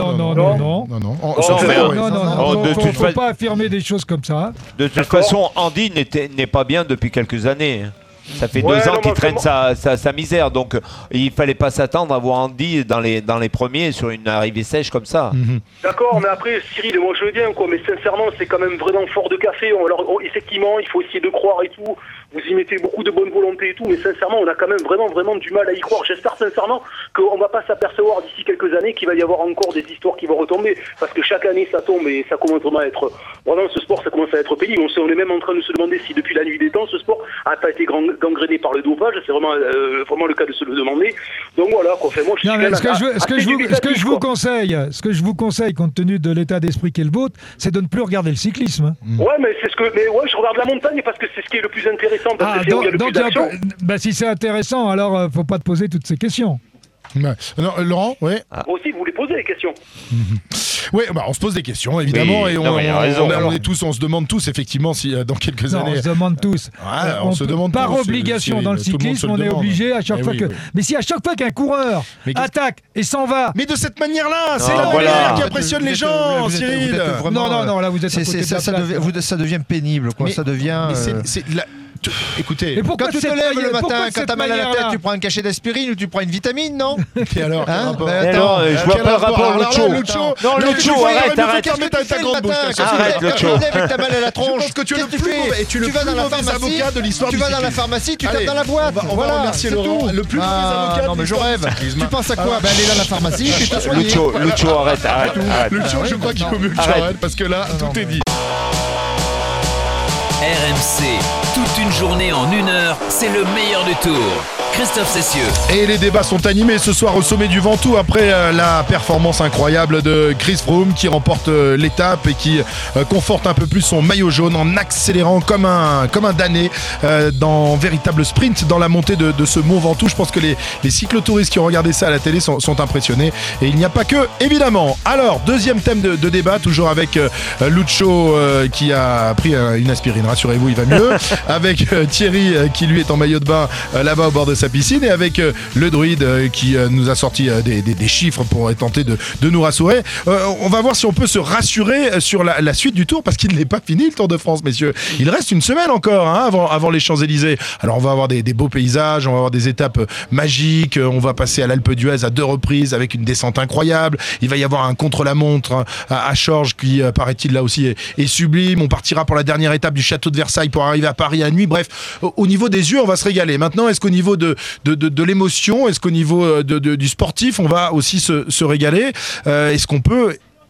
[SPEAKER 4] Faut pas affirmer des choses comme ça.
[SPEAKER 3] De toute façon, Andy n'est pas bien depuis quelques années. Ça fait 2 ans qu'il traîne sa misère, donc il fallait pas s'attendre à voir Andy dans les premiers sur une arrivée sèche comme ça.
[SPEAKER 10] D'accord, mais après Cyril, moi je veux bien, quoi, mais sincèrement c'est quand même vraiment fort de café. Alors effectivement, il faut essayer de croire et tout. Vous y mettez beaucoup de bonne volonté et tout, mais sincèrement, on a quand même vraiment du mal à y croire. J'espère sincèrement qu'on va pas s'apercevoir d'ici quelques années qu'il va y avoir encore des histoires qui vont retomber, parce que chaque année ça tombe et ça commence vraiment à être vraiment ce sport, ça commence à être pénible. On est même en train de se demander si depuis la nuit des temps ce sport a pas été gangréné par le dopage. C'est vraiment le cas de se le demander. Donc voilà, quoi. Enfin, moi,
[SPEAKER 4] ce que je vous conseille, compte tenu de l'état d'esprit qu'est le vôtre, c'est de ne plus regarder le cyclisme.
[SPEAKER 10] Ouais, mais je regarde la montagne parce que c'est ce qui est le plus intéressant. Parce que c'est où il y a le plus d'action.
[SPEAKER 4] Si c'est intéressant, alors faut pas te poser toutes ces questions.
[SPEAKER 2] Ouais. Alors, Laurent, oui.
[SPEAKER 10] Vous aussi, vous les posez les questions.
[SPEAKER 2] Oui, on se pose des questions évidemment,
[SPEAKER 3] oui,
[SPEAKER 2] et on se demande tous effectivement si dans quelques années.
[SPEAKER 4] On se demande tous.
[SPEAKER 2] On se demande
[SPEAKER 4] par
[SPEAKER 2] tous,
[SPEAKER 4] obligation dans le cyclisme, on est obligé à chaque fois que. Mais si à chaque fois qu'un coureur attaque et s'en va.
[SPEAKER 2] Mais de cette manière-là, c'est la manière qui impressionne les gens, Cyril.
[SPEAKER 4] Non, là vous êtes.
[SPEAKER 7] Ça devient pénible, quoi. Ça devient.
[SPEAKER 2] Écoutez,
[SPEAKER 7] quand tu te lèves le matin, quand t'as mal à la tête, tu prends un cachet d'aspirine ou tu prends une vitamine, non?
[SPEAKER 2] Et alors,
[SPEAKER 3] je vois pas le rapport Lucho. Non, Lucho, arrête.
[SPEAKER 2] Arrête,
[SPEAKER 7] Lucho. Tu te lèves et t'as mal à la tronche.
[SPEAKER 2] Qu'est-ce que tu fais? Et tu vas dans la pharmacie de l'histoire du cyclisme.
[SPEAKER 7] Tu vas dans la pharmacie, tu tapes dans la boîte.
[SPEAKER 2] On va remercier Laurent, le plus mauvais avocat.
[SPEAKER 7] Non mais je rêve. Tu penses à quoi? Aller dans la pharmacie, tu te soignes.
[SPEAKER 3] Lucho, arrête.
[SPEAKER 2] Lucho, je crois qu'il faut mieux que j'arrête parce que là, tout est dit.
[SPEAKER 1] RMC, toute une journée en 1 heure, c'est le meilleur du Tour. Christophe Cessieux.
[SPEAKER 2] Et les débats sont animés ce soir au sommet du Ventoux après la performance incroyable de Chris Froome qui remporte l'étape et qui conforte un peu plus son maillot jaune en accélérant comme un damné dans véritable sprint dans la montée de ce Mont Ventoux. Je pense que les cyclotouristes qui ont regardé ça à la télé sont impressionnés, et il n'y a pas que, évidemment. Alors, deuxième thème de débat, toujours avec Lucho qui a pris une aspirine, rassurez-vous, il va mieux, avec Thierry qui lui est en maillot de bain là-bas au bord de sa piscine, et avec le druide qui nous a sorti des chiffres pour tenter de nous rassurer. On va voir si on peut se rassurer sur la suite du Tour, parce qu'il n'est pas fini le Tour de France, messieurs. Il reste une semaine encore avant les Champs-Élysées. Alors on va avoir des beaux paysages, on va avoir des étapes magiques, on va passer à l'Alpe d'Huez à 2 reprises avec une descente incroyable. Il va y avoir un contre-la-montre à Chorges qui, paraît-il, là aussi est sublime. On partira pour la dernière étape du château de Versailles pour arriver à Paris à nuit. Bref, au niveau des yeux, on va se régaler. Maintenant, est-ce qu'au niveau de l'émotion, est-ce qu'au niveau du sportif, on va aussi se régaler? Est-ce qu'on peut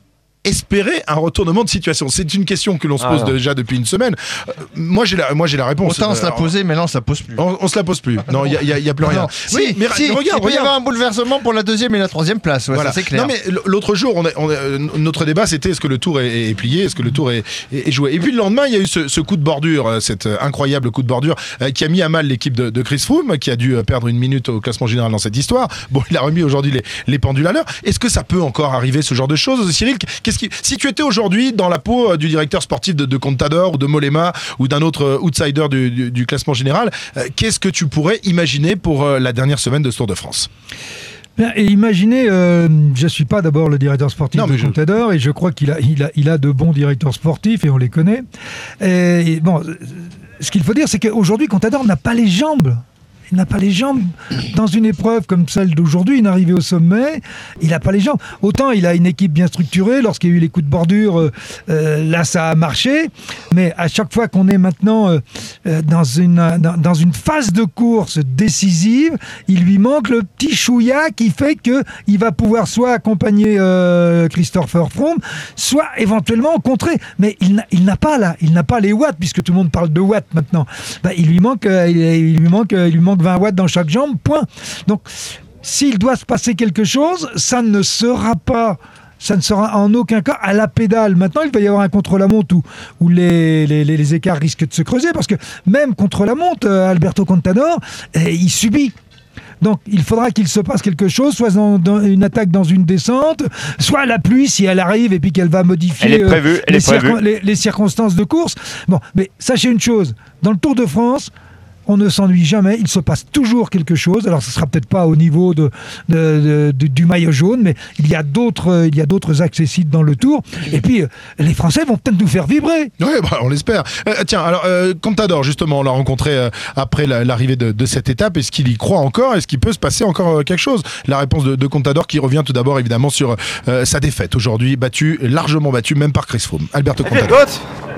[SPEAKER 2] espérer un retournement de situation? C'est une question que l'on se pose déjà depuis une semaine. Moi j'ai la réponse.
[SPEAKER 7] Autant on se l'a posée, mais là on se la pose plus.
[SPEAKER 2] On se la pose plus. Non, il y a plus rien.
[SPEAKER 7] Oui, mais regarde, il peut y avoir un bouleversement pour la 2e et la 3e place. Ouais, voilà. Ça c'est clair.
[SPEAKER 2] Non mais l'autre jour, notre débat c'était est-ce que le tour est plié, est-ce que le tour est joué. Et puis le lendemain, il y a eu ce coup de bordure, cet incroyable coup de bordure qui a mis à mal l'équipe de Chris Froome, qui a dû perdre une minute au classement général dans cette histoire. Bon, il a remis aujourd'hui les pendules à l'heure. Est-ce que ça peut encore arriver, ce genre de choses, Cyril? Si tu étais aujourd'hui dans la peau du directeur sportif de Contador ou de Mollema ou d'un autre outsider du classement général, qu'est-ce que tu pourrais imaginer pour la dernière semaine de ce Tour de France?
[SPEAKER 4] Bien, et imaginez, je ne suis pas d'abord le directeur sportif de Contador, et je crois qu'il a de bons directeurs sportifs, et on les connaît. Et bon, ce qu'il faut dire, c'est qu'aujourd'hui, Contador n'a pas les jambes. Il n'a pas les jambes dans une épreuve comme celle d'aujourd'hui, une arrivée au sommet, il n'a pas les jambes. Autant il a une équipe bien structurée, lorsqu'il y a eu les coups de bordure, là ça a marché, mais à chaque fois qu'on est maintenant dans une phase de course décisive, il lui manque le petit chouïa qui fait qu'il va pouvoir soit accompagner Christopher Froome, soit éventuellement contrer. Mais il n'a pas les watts, puisque tout le monde parle de watts maintenant. Il lui manque 20 watts dans chaque jambe, point. Donc, s'il doit se passer quelque chose, ça ne sera en aucun cas à la pédale. Maintenant, il va y avoir un contre-la-montre où les écarts risquent de se creuser, parce que même contre-la-montre, Alberto Contador, il subit. Donc, il faudra qu'il se passe quelque chose, soit dans une attaque dans une descente, soit la pluie si elle arrive et puis qu'elle va modifier les circonstances de course. Bon, mais sachez une chose, dans le Tour de France, on ne s'ennuie jamais, il se passe toujours quelque chose. Alors ce ne sera peut-être pas au niveau du maillot jaune, mais il y a d'autres accessibles dans le Tour. Et puis les Français vont peut-être nous faire vibrer.
[SPEAKER 2] Oui, on l'espère. Tiens, alors Contador, justement, on l'a rencontré après l'arrivée de cette étape. Est-ce qu'il y croit encore? Est-ce qu'il peut se passer encore quelque chose? La réponse de Contador qui revient tout d'abord évidemment sur sa défaite aujourd'hui, largement battue même par Chris Froome. Alberto Contador.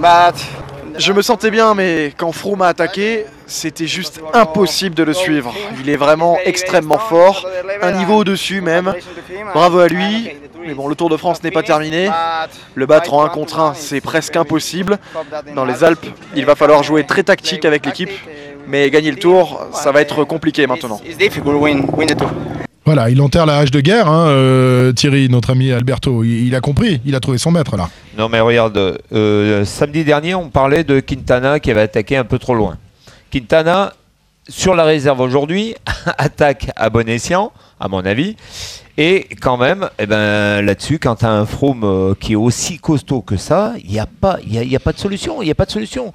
[SPEAKER 5] Je me sentais bien, mais quand Froome a attaqué, c'était juste impossible de le suivre. Il est vraiment extrêmement fort, un niveau au-dessus même. Bravo à lui. Mais bon, le Tour de France n'est pas terminé. Le battre en 1 contre 1, c'est presque impossible. Dans les Alpes, il va falloir jouer très tactique avec l'équipe. Mais gagner le Tour, ça va être compliqué maintenant.
[SPEAKER 2] Voilà, il enterre la hache de guerre, Thierry, notre ami Alberto. Il a compris, il a trouvé son maître là.
[SPEAKER 3] Non mais regarde, samedi dernier on parlait de Quintana qui avait attaqué un peu trop loin. Quintana, sur la réserve aujourd'hui, attaque à bon escient, à mon avis. Et quand même, là-dessus, quand tu as un Froome qui est aussi costaud que ça, il n'y a pas de solution. Il n'y a pas de solution.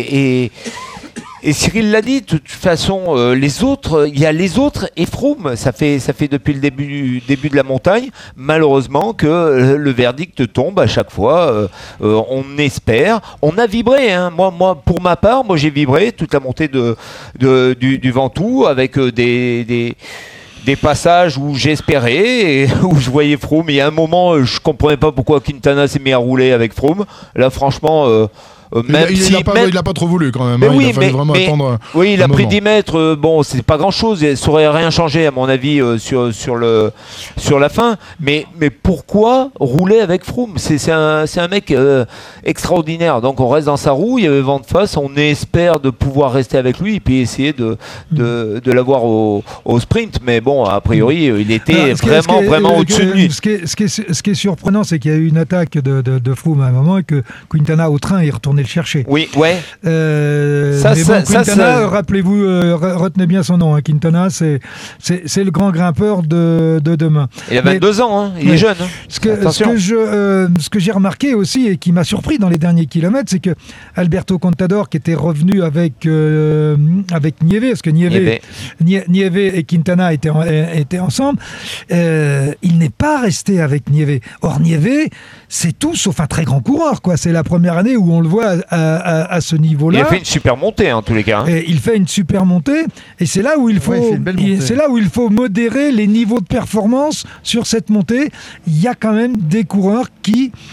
[SPEAKER 3] Et Cyril l'a dit, de toute façon, il y a les autres et Froome. Ça fait depuis le début de la montagne, malheureusement, que le verdict tombe à chaque fois. On espère. On a vibré. Hein. Moi, pour ma part, j'ai vibré toute la montée du Ventoux avec des passages où j'espérais et où je voyais Froome. Il y a un moment, je comprenais pas pourquoi Quintana s'est mis à rouler avec Froome. Là, franchement...
[SPEAKER 2] il n'a pas trop voulu quand même. Il a fallu vraiment attendre.
[SPEAKER 3] Oui, il a pris 10 mètres. Bon, c'est pas grand chose. Ça aurait rien changé à mon avis sur la fin. Mais pourquoi rouler avec Froome? C'est un mec extraordinaire. Donc on reste dans sa roue. Il y avait vent de face. On espère de pouvoir rester avec lui et puis essayer de l'avoir au sprint. Mais bon, a priori, il était vraiment au-dessus de lui.
[SPEAKER 4] Ce qui est surprenant, c'est qu'il y a eu une attaque de Froome à un moment et que Quintana au train est retourné le chercher.
[SPEAKER 3] Oui, ouais.
[SPEAKER 4] Quintana, rappelez-vous, retenez bien son nom. Quintana, c'est le grand grimpeur de demain.
[SPEAKER 3] Il a 22 ans, hein, il est jeune. Hein.
[SPEAKER 4] Ce que j'ai remarqué aussi et qui m'a surpris dans les derniers kilomètres, c'est que Alberto Contador, qui était revenu avec Nieve, parce que Nieve et Quintana étaient ensemble, il n'est pas resté avec Nieve. Or, Nieve, c'est tout sauf un très grand coureur, quoi. C'est la première année où on le voit à ce niveau-là.
[SPEAKER 3] Il a fait une super montée en tous les cas. Hein.
[SPEAKER 4] Et il fait une super montée et c'est là où il faut modérer les niveaux de performance sur cette montée. Il y a quand même des coureurs qui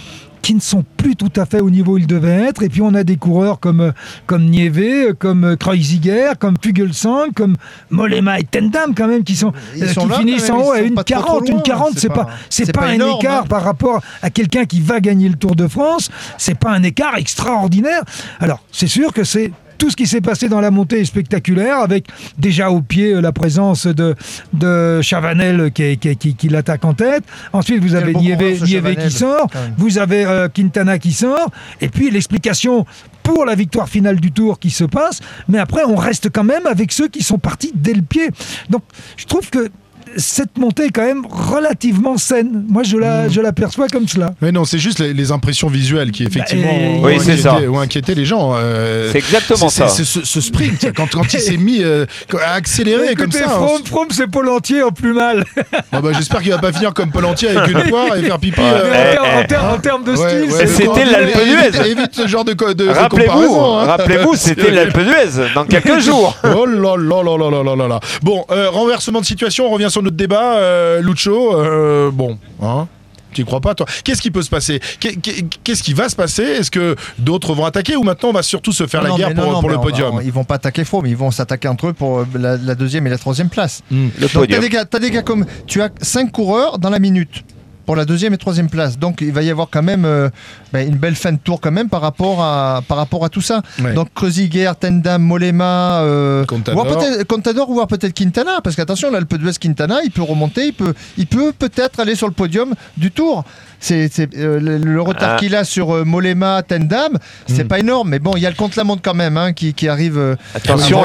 [SPEAKER 4] qui ne sont plus tout à fait au niveau où ils devaient être. Et puis on a des coureurs comme Nieve, comme Kreuziger, comme Fuglsang, comme Mollema et Tendam quand même qui finissent en haut à 1,40. Une 40, c'est pas un
[SPEAKER 7] énorme,
[SPEAKER 4] écart par rapport à quelqu'un qui va gagner le Tour de France. C'est pas un écart extraordinaire. Alors c'est sûr que tout ce qui s'est passé dans la montée est spectaculaire, avec déjà au pied la présence de Chavanel qui l'attaque en tête. Ensuite, vous avez Nieve qui sort, vous avez Quintana qui sort, et puis l'explication pour la victoire finale du Tour qui se passe. Mais après, on reste quand même avec ceux qui sont partis dès le pied. Donc, je trouve que cette montée est quand même relativement saine. Moi, je l'aperçois comme cela.
[SPEAKER 2] Mais non, c'est juste les impressions visuelles qui effectivement ont inquiété les gens.
[SPEAKER 3] C'est exactement ça.
[SPEAKER 2] C'est ce sprint, quand il s'est mis à accélérer comme ça.
[SPEAKER 4] Froome, c'est Paul Entier en plus mal.
[SPEAKER 2] J'espère qu'il va pas finir comme Paul Entier avec une poire et faire pipi.
[SPEAKER 4] En termes de style,
[SPEAKER 3] c'était l'Alpe d'Huez.
[SPEAKER 2] Évite ce genre de comparaison.
[SPEAKER 3] Rappelez-vous, c'était l'Alpe d'Huez dans quelques jours.
[SPEAKER 2] Oh là là là là là là là. Bon, renversement de situation, on revient sur notre débat, Lucho. Tu y crois pas, toi? Qu'est-ce qui peut se passer? Qu'est-ce qui va se passer? Est-ce que d'autres vont attaquer ou maintenant on va surtout se faire la guerre pour le podium?
[SPEAKER 7] Ils vont pas attaquer Froome, ils vont s'attaquer entre eux pour la deuxième et la troisième place.
[SPEAKER 3] Le podium.
[SPEAKER 7] T'as des gars comme... Tu as 5 coureurs dans la minute pour la deuxième et troisième place. Donc il va y avoir quand même une belle fin de tour quand même par rapport à tout ça. Ouais. Donc Kreuziger, Tendam, Mollema, Contador, voire peut-être Quintana, parce qu'attention, l'Alpe d'Huez Quintana, il peut remonter, il peut peut-être aller sur le podium du Tour. C'est le retard qu'il a sur Mollema, Tendam, c'est pas énorme, mais bon, il y a le contre-la-montre quand même qui arrive.
[SPEAKER 3] Attention,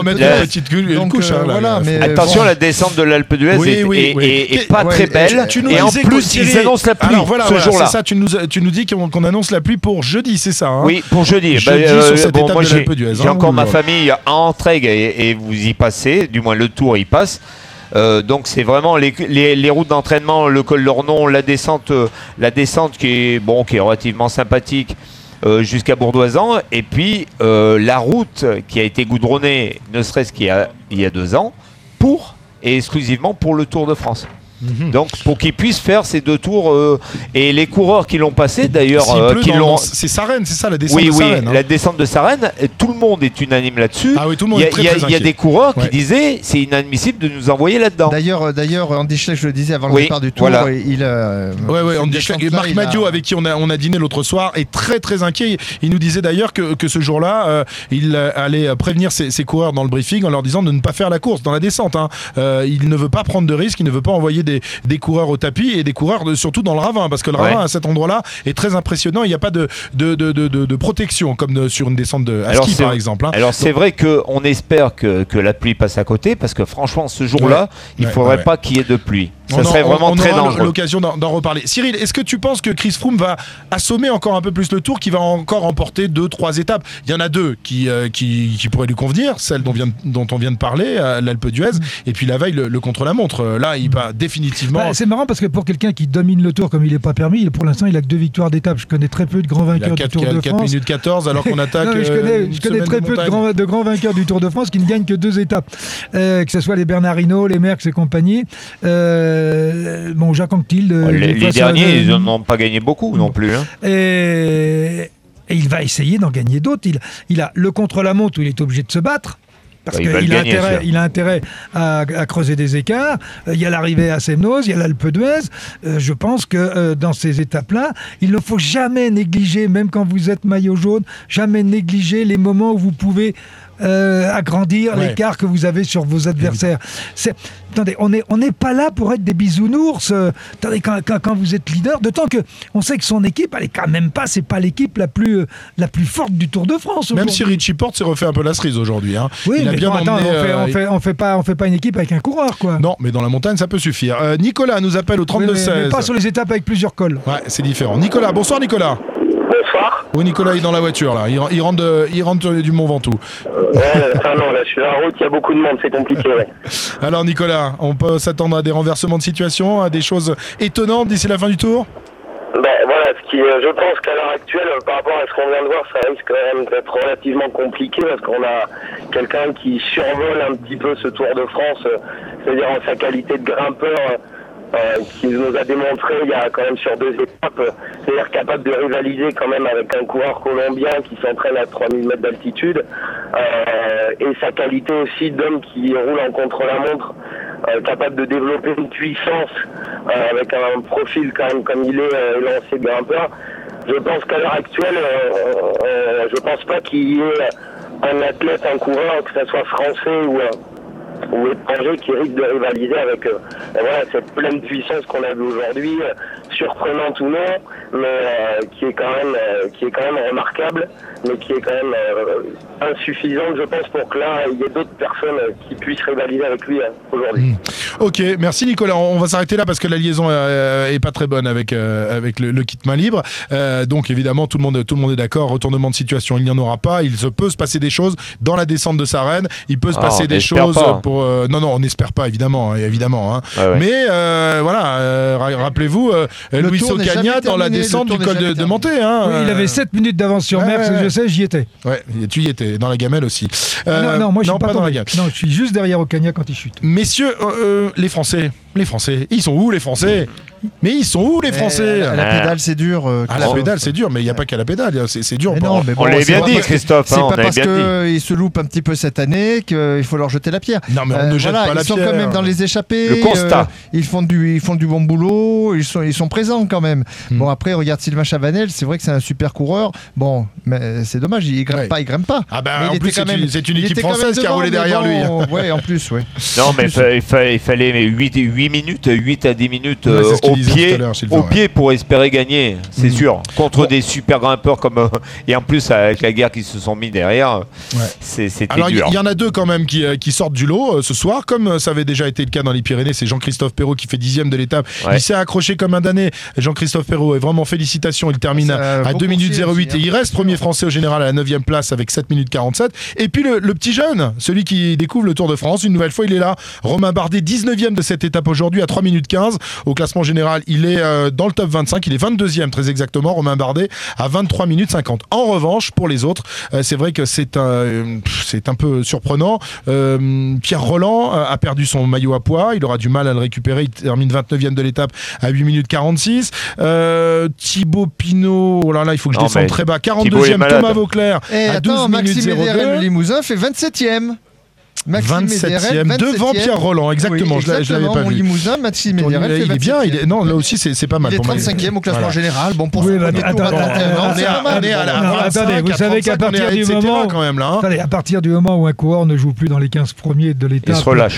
[SPEAKER 3] attention, la descente de l'Alpe d'Huez est pas très belle. Et en plus, ils annoncent la pluie ce jour-là.
[SPEAKER 2] C'est ça, tu nous dis qu'on annonce la pluie pour jeudi, c'est ça?
[SPEAKER 3] Oui, pour jeudi.
[SPEAKER 2] Sur cette étape de l'Alpe d'Huez.
[SPEAKER 3] J'ai encore ma famille en Entraigues et vous y passez, du moins le Tour y passe. Donc c'est vraiment les routes d'entraînement, le col d'Ornon, la descente qui est relativement sympathique jusqu'à Bourdoisan, et puis la route qui a été goudronnée, ne serait-ce qu'il y a 2 ans, et exclusivement pour le Tour de France. Donc pour qu'ils puissent faire ces 2 tours et les coureurs qui l'ont passé d'ailleurs
[SPEAKER 2] c'est Sarenne, c'est ça la descente de Sarenne,
[SPEAKER 3] la descente de Sarenne, tout le monde est unanime là-dessus.
[SPEAKER 2] Tout le monde est très inquiet.
[SPEAKER 3] Il y a des coureurs qui disaient c'est inadmissible de nous envoyer là-dedans.
[SPEAKER 7] D'ailleurs Andy Schleck, je le disais avant le départ du Tour,
[SPEAKER 2] Andy Schleck et Marc Madiot avec qui on a dîné l'autre soir est très très inquiet. Il nous disait d'ailleurs que ce jour-là il allait prévenir ses coureurs dans le briefing en leur disant de ne pas faire la course dans la descente. Il ne veut pas prendre de risques, il ne veut pas envoyer des coureurs au tapis et des coureurs surtout dans le ravin, parce que le ravin à cet endroit-là est très impressionnant. Il n'y a pas de protection comme sur une descente à ski par exemple.
[SPEAKER 3] Alors c'est vrai qu'on espère que la pluie passe à côté, parce que franchement ce jour-là il ne faudrait pas qu'il y ait de pluie. Ça serait vraiment très dangereux.
[SPEAKER 2] On aura l'occasion d'en reparler. Cyril, est-ce que tu penses que Chris Froome va assommer encore un peu plus le Tour, qui va encore remporter 2-3 étapes? Il y en a 2 qui pourraient lui convenir, celle dont on vient de parler, l'Alpe d'Huez, et puis la veille le contre-la-montre. Là il va définitivement...
[SPEAKER 4] c'est marrant parce que pour quelqu'un qui domine le Tour comme il n'est pas permis, pour l'instant il a que 2 victoires d'étape. Je connais très peu de grands vainqueurs du Tour de France.
[SPEAKER 2] 4 minutes 14 alors qu'on attaque.
[SPEAKER 4] Je connais très peu de grands vainqueurs du Tour de France qui ne gagnent que 2 étapes. Que ce soit les Bernard Hinault, les Merckx et compagnie. Jacques Anquetil.
[SPEAKER 3] Les derniers, ils n'en ont pas gagné beaucoup non plus.
[SPEAKER 4] Et il va essayer d'en gagner d'autres. Il a le contre-la-montre où il est obligé de se battre. Parce qu'il a intérêt à creuser des écarts. Il y a l'arrivée à Semnoz, il y a l'Alpe d'Huez. Je pense que dans ces étapes-là, il ne faut jamais négliger, même quand vous êtes maillot jaune, jamais négliger les moments où vous pouvez agrandir l'écart que vous avez sur vos adversaires. Attendez, on n'est pas là pour être des bisounours. Attendez, quand vous êtes leader, d'autant que on sait que son équipe, elle est quand même pas, c'est pas l'équipe la plus forte du Tour de France.
[SPEAKER 2] Même si Richie Porte s'est refait un peu la cerise aujourd'hui.
[SPEAKER 4] Oui, il a bien emmené. On fait pas une équipe avec un coureur, quoi.
[SPEAKER 2] Non, mais dans la montagne, ça peut suffire. Nicolas nous appelle au 32-16.
[SPEAKER 4] Mais pas sur les étapes avec plusieurs cols.
[SPEAKER 2] Ouais, c'est différent. Nicolas, bonsoir Nicolas.
[SPEAKER 10] Bonsoir.
[SPEAKER 2] Oui, Nicolas est dans la voiture là. Il rentre du Mont Ventoux.
[SPEAKER 10] Non, là je suis à la route, il y a beaucoup de monde, c'est compliqué.
[SPEAKER 2] Alors Nicolas, on peut s'attendre à des renversements de situation, à des choses étonnantes d'ici la fin du Tour?
[SPEAKER 10] Je pense qu'à l'heure actuelle, par rapport à ce qu'on vient de voir, ça risque quand même d'être relativement compliqué, parce qu'on a quelqu'un qui survole un petit peu ce Tour de France, c'est-à-dire en sa qualité de grimpeur.
[SPEAKER 9] qui nous a démontré il y a quand même sur 2 étapes, c'est-à-dire capable de rivaliser quand même avec un coureur colombien qui s'entraîne à 3000 mètres d'altitude, et sa qualité aussi d'homme qui roule en contre-la-montre, capable de développer une puissance avec un profil quand même comme il est lancé grimpeur. Je pense qu'à l'heure actuelle, je pense pas qu'il y ait un athlète, un coureur, que ce soit français ou étranger, qui risque de rivaliser avec voilà, cette pleine puissance qu'on a vue aujourd'hui, surprenante ou non, mais qui est quand même remarquable, mais qui est quand même insuffisante, je pense, pour que là, il y ait d'autres personnes qui puissent rivaliser avec lui aujourd'hui.
[SPEAKER 2] Ok, merci Nicolas. On va s'arrêter là parce que la liaison est pas très bonne avec le kit main libre. Donc évidemment, tout le monde est d'accord. Retournement de situation, il n'y en aura pas. Il se peut se passer des choses dans la descente de Sarenne. Il peut se passer des choses pour. Non, on n'espère pas évidemment. Hein. Ah ouais. Mais voilà, rappelez-vous, Luis Ocaña dans la descente du col de Monté. Hein,
[SPEAKER 4] oui, il avait 7 minutes d'avance sur Merckx. Je sais, j'y étais.
[SPEAKER 2] Ouais, tu y étais dans la gamelle aussi.
[SPEAKER 4] Non, moi je suis pas dans la gamelle. Non, je suis juste derrière Ocaña quand il chute.
[SPEAKER 2] Messieurs, les Français, ils sont où les Français ? Mais ils sont où les Français ?
[SPEAKER 7] À la pédale c'est dur.
[SPEAKER 2] À la pédale c'est dur, mais il n'y a pas qu'à la pédale, c'est dur.
[SPEAKER 7] Non, mais bon,
[SPEAKER 3] on l'avait bien dit, Christophe.
[SPEAKER 7] C'est pas parce qu'ils se loupent un petit peu cette année qu'il faut leur jeter la pierre.
[SPEAKER 2] Non, mais on ne jette pas la pierre.
[SPEAKER 7] Ils sont quand même dans les échappées.
[SPEAKER 3] Le constat.
[SPEAKER 7] Ils font du bon boulot. Ils sont présents quand même. Bon, après, regarde Sylvain Chavanel, c'est vrai que c'est un super coureur. Bon, mais c'est dommage, il grimpe pas.
[SPEAKER 2] Ah ben en plus c'est une équipe française qui a roulé derrière lui.
[SPEAKER 7] Ouais, en plus, ouais.
[SPEAKER 3] Non, mais il fallait 8 à 10 minutes au pied pour espérer gagner, c'est sûr. Contre des super grimpeurs comme et en plus avec la guerre qui se sont mis derrière, c'était dur. Alors
[SPEAKER 2] il y en a 2 quand même qui sortent du lot ce soir, comme ça avait déjà été le cas dans les Pyrénées. C'est Jean-Christophe Perrault qui fait 10e de l'étape. Il s'est accroché comme un damné. Jean-Christophe Perrault, et vraiment félicitations. Il termine à 2 minutes 08 et il reste premier français au général à la 9e place avec 7 minutes 47. Et puis le petit jeune, celui qui découvre le Tour de France, une nouvelle fois il est là. Romain Bardet, 19e de cette étape aujourd'hui à 3 minutes 15. Au classement général, il est dans le top 25, il est 22e très exactement, Romain Bardet à 23 minutes 50. En revanche, pour les autres, c'est vrai que c'est un peu surprenant. Pierre Rolland a perdu son maillot à pois, il aura du mal à le récupérer, il termine 29e de l'étape à 8 minutes 46. Thibaut Pinot, oh là là, il faut que je descende très bas, 42e, Thomas Vauclair à 12 minutes 02.
[SPEAKER 7] Le Limousin fait 27e.
[SPEAKER 2] 27e devant Pierre Rolland, exactement.
[SPEAKER 7] Oui,
[SPEAKER 2] je l'avais pas vu.
[SPEAKER 7] Limousin, Maxime Médérel fait 27e.
[SPEAKER 2] Il est bien, non, là aussi c'est pas mal.
[SPEAKER 7] Il est 35e au classement général. Bon, pour
[SPEAKER 4] attendez, vous savez qu'à partir du moment
[SPEAKER 2] quand même là.
[SPEAKER 4] Attendez, à partir du moment où un coureur ne joue plus dans les 15 premiers de l'étape,
[SPEAKER 3] il se relâche.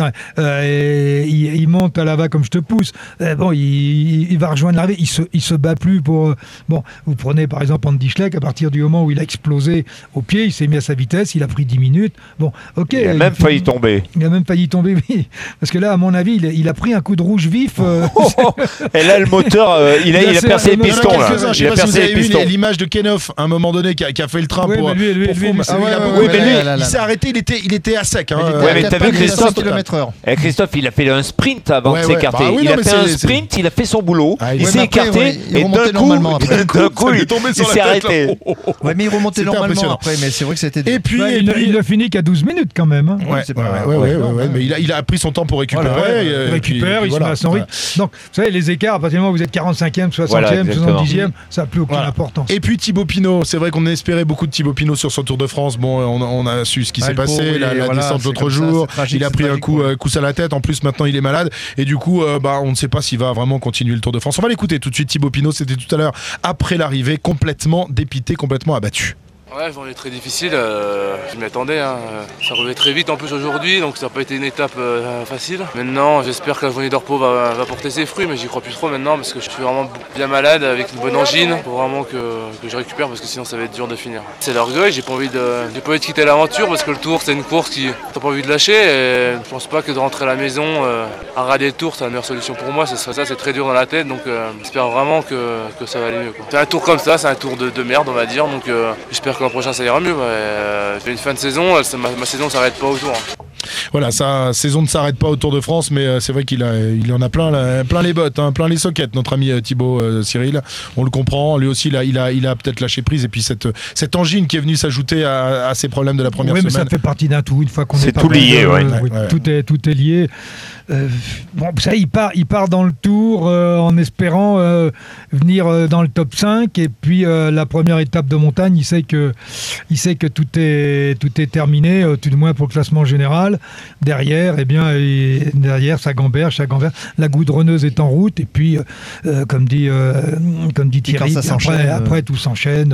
[SPEAKER 4] Il monte à la va comme je te pousse. Bon, il va rejoindre l'arrivée. Il se bat plus pour. Bon, vous prenez par exemple Andy Schleck, à partir du moment où il a explosé au pied, il s'est mis à sa vitesse, il a pris 10 minutes. Bon, ok.
[SPEAKER 3] Il a même failli tomber.
[SPEAKER 4] Il a même failli tomber, oui. Parce que là, à mon avis, il a pris un coup de rouge vif.
[SPEAKER 3] Et là, le moteur, il a percé les pistons.
[SPEAKER 2] Je sais pas si vous avez vu l'image de Kenhoff à un moment donné qui a fait le train pour Froome. Il s'est arrêté, il était à sec.
[SPEAKER 3] Ouais, mais t'as vu Christophe, il a fait un sprint avant de s'écarter. Il a fait un sprint, il a fait son boulot, il s'est écarté et d'un coup, il s'est arrêté.
[SPEAKER 7] Ouais, mais il remontait normalement après, mais c'est vrai que c'était.
[SPEAKER 4] Et puis, il a fini qu'à 12 minutes quand même.
[SPEAKER 2] Ouais, mais il a pris son temps pour récupérer.
[SPEAKER 4] Il récupère, il se met à son rythme. Donc, vous savez, les écarts, à partir du moment où vous êtes 45e, 60e, 70e, ça n'a plus aucune importance.
[SPEAKER 2] Et puis Thibaut Pinot, c'est vrai qu'on espérait beaucoup de Thibaut Pinot sur son Tour de France. Bon, on a su ce qui s'est passé, la descente l'autre jour. Il a pris un coup à la tête. En plus, maintenant, il est malade. Et du coup, on ne sait pas s'il va vraiment continuer le Tour de France. On va l'écouter tout de suite. Thibaut Pinot, c'était tout à l'heure après l'arrivée, complètement dépité, complètement abattu.
[SPEAKER 11] Ouais, journée très difficile, je m'y attendais, ça revenait très vite en plus aujourd'hui, donc ça n'a pas été une étape facile. Maintenant, j'espère que la journée d'Orpo va porter ses fruits, mais j'y crois plus trop maintenant parce que je suis vraiment bien malade avec une bonne angine. Il faut vraiment que je récupère parce que sinon ça va être dur de finir. C'est l'orgueil, j'ai pas envie de quitter l'aventure parce que le Tour c'est une course qui t'as pas envie de lâcher et je pense pas que de rentrer à la maison à rader le Tour c'est la meilleure solution pour moi, c'est très dur dans la tête, donc j'espère vraiment que ça va aller mieux. C'est un tour comme ça, c'est un tour de merde on va dire, donc j'espère que l'an prochain ça ira mieux. J'ai une fin de saison, ma saison ne s'arrête pas au Tour.
[SPEAKER 2] voilà, sa saison ne s'arrête pas au Tour de France, mais c'est vrai qu'il en a plein les bottes, hein, plein les sockets, notre ami Thibaut Cyril. On le comprend, lui aussi il a peut-être lâché prise, et puis cette angine qui est venue s'ajouter à ses problèmes de la première semaine.
[SPEAKER 4] Oui, mais ça fait partie d'un tout, une fois qu'on
[SPEAKER 3] c'est tout lié,
[SPEAKER 4] tout est lié. Ça, il part dans le Tour en espérant venir dans le top 5, et puis la première étape de montagne, il sait que tout est terminé, tout du moins pour le classement général. Derrière, ça gamberge, la goudronneuse est en route, et puis comme dit Thierry, après tout s'enchaîne.